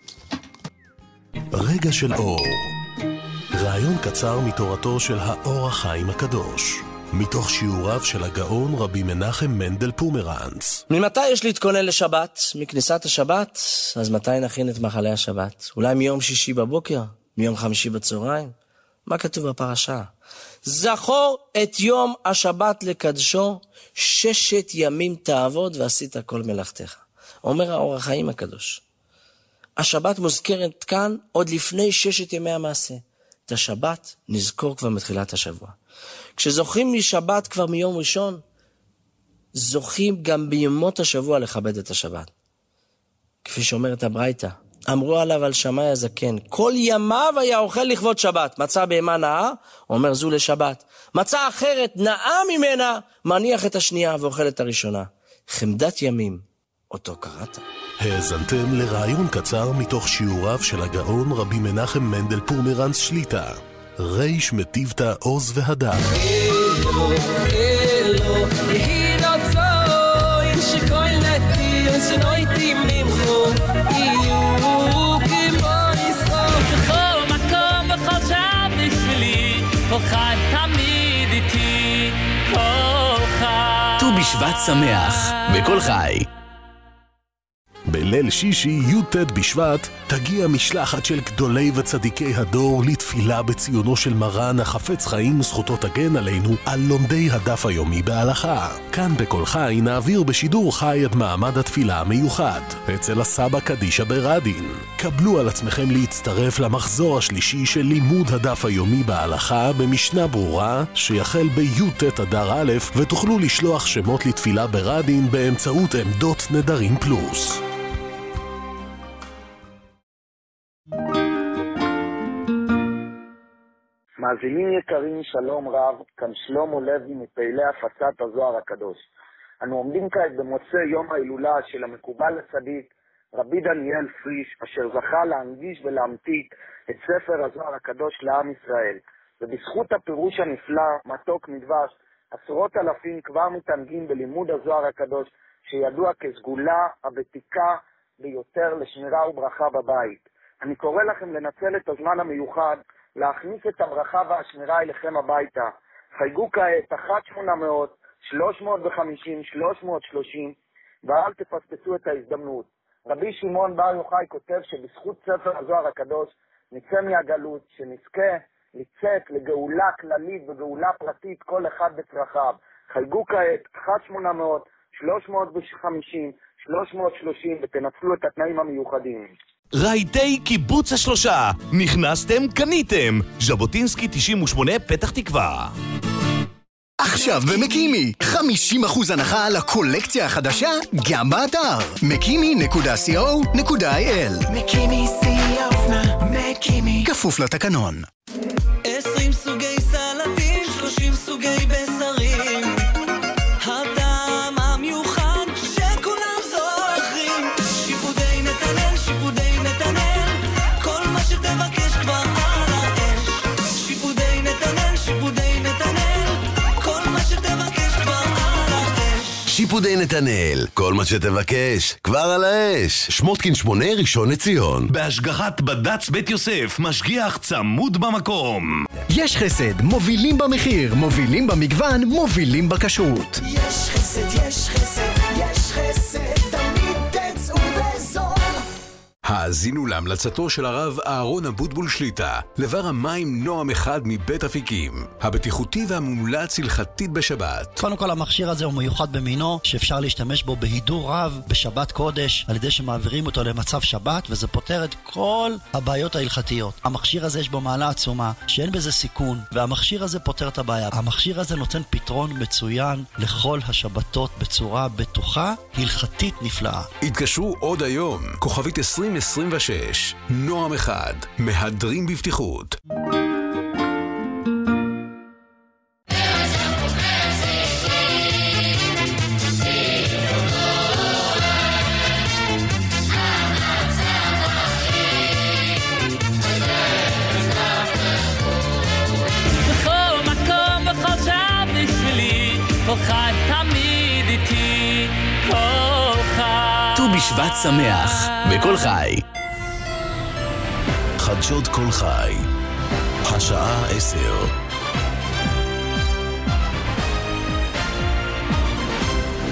[SPEAKER 20] רגע של אור. רעיון קצר מתורתו של האור החיים הקדוש. מתוך שיעוריו של הגאון רבי מנחם מנדל פומרנץ.
[SPEAKER 21] ממתי יש להתכונן לשבת? מכניסת השבת? אז מתי נכין את מחלי השבת? אולי מיום שישי בבוקר? מיום חמישי בצהריים? מה כתוב בפרשה? זכור את יום השבת לקדשו, 6 ימים תעבוד ועשית כל מלאכתך. אומר האור החיים הקדוש. השבת מוזכרת כאן עוד לפני 6 ימי המעשה. את השבת נזכור כבר מתחילת השבוע. כשזוכים משבת כבר מיום ראשון, זוכים גם בימות השבוע לכבד את השבת. כפי שאומרת הברייתא, אמרו עליו על שמאי הזקן, כל ימיו היה אוכל לכבוד שבת. מצא בהמה נאה, אומר זו לשבת. מצא אחרת, נאה ממנה, מניח את השנייה ואוכל את הראשונה. חמדת ימים, אותו קראת.
[SPEAKER 20] האזנתם לרעיון קצר מתוך שיעוריו של הגאון רבי מנחם מנדל פומרנץ שליטה. ריש מטיבתא עוז והדר.
[SPEAKER 10] אלו, יהי רצון שכל נתיב שנויתי ממכו יהיו כמו יסחור בכל מקום בכל שעה בשבילי כל חי תמיד איתי כל חי
[SPEAKER 3] ט"ו בשבט שמח בכל חי.
[SPEAKER 20] בליל שישי י"ט בשבט תגיע משלחת של גדולי וצדיקי הדור לתפילה בציונו של מרן החפץ חיים זכותו תגן עלינו על לומדי הדף היומי בהלכה. כאן בכל חי נעביר בשידור חי את מעמד התפילה המיוחד אצל הסבא קדישה ברדין. קבלו על עצמכם להצטרף למחזור השלישי של לימוד הדף היומי בהלכה במשנה ברורה שיחל בי"ט אדר א', ותוכלו לשלוח שמות לתפילה ברדין באמצעות עמדות נדרים פלוס.
[SPEAKER 22] מאזינים יקרים, שלום רב, כאן שלמה לוי מפעילי הפצת הזוהר הקדוש. אנו עומדים כעת במוצאי יום ההילולה של המקובל הצדיק רבי דניאל פריש, אשר זכה להנגיש ולהמתיק את ספר הזוהר הקדוש לעם ישראל. ובזכות הפירוש הנפלא, מתוק מדבש, עשרות אלפים כבר מתענגים בלימוד הזוהר הקדוש, שידוע כסגולה הוותיקה ביותר לשמירה וברכה בבית. אני קורא לכם לנצל את הזמן המיוחד להכניס את הברכה והשמירה אליכם הביתה. חייגו כעת 1-800-350-330 ואל תפספסו את ההזדמנות. רבי שמעון בר יוחאי כותב שבזכות ספר הזוהר הקדוש נצא מהגלות, שנזכה לצאת לגאולה כללית וגאולה פרטית כל אחד בצרכיו. חייגו כעת 1-800-350-330 ותנצלו את התנאים המיוחדים.
[SPEAKER 11] רהיטי קיבוץ השלושה, נכנסתם, קניתם. ז'בוטינסקי 98 פתח תקווה.
[SPEAKER 13] עכשיו במקימי, 50% הנחה על הקולקציה החדשה, גם באתר mekimi.co.il.
[SPEAKER 10] מקימי שיא האופנה, מקימי
[SPEAKER 13] כפוף לתקנון.
[SPEAKER 10] 20 סוגי סלטים, 30 סוגי בשרים, הטעם המיוחד שכולם זוכרים. שיפודי נתנאל, שיפודי נתנאל, כל מה שתבקש כבר על האש. שיפודי נתנאל, שיפודי נתנאל, כל מה שתבקש כבר על האש.
[SPEAKER 11] שיפודי נתנאל, כל מה שתבקש כבר על האש. שמותקין 8 ראשון לציון, בהשגחת בד"ץ בית יוסף, משגיח צמוד במקום.
[SPEAKER 13] יש חסד, מובילים במחיר, מובילים במגוון, מובילים בכשרות.
[SPEAKER 10] יש חסד, יש חסד, יש חסד, תמיד תצאו בזול.
[SPEAKER 5] האזינו להמלצתו של הרב אהרון אבוטבול שליטה, לבר המים נועם אחד מבית אפיקים, הבטיחותי והמומלץ הלכתית בשבת.
[SPEAKER 23] קודם כל המכשיר הזה הוא מיוחד במינו, שאפשר להשתמש בו בהידור רב בשבת קודש, על ידי שמעבירים אותו למצב שבת, וזה פותר את כל הבעיות ההלכתיות. המכשיר הזה יש בו מעלה עצומה, שאין בזה סיכון, והמכשיר הזה פותר את הבעיה. המכשיר הזה נותן פתרון מצוין לכל השבתות בצורה בטוחה, הלכתית נפלאה.
[SPEAKER 5] התקשרו עוד היום, כוכבית 2026, נועם אחד, מהדרים בבטיחות.
[SPEAKER 11] שבט שמח, בכל חי. חדשות כל חי, השעה 10.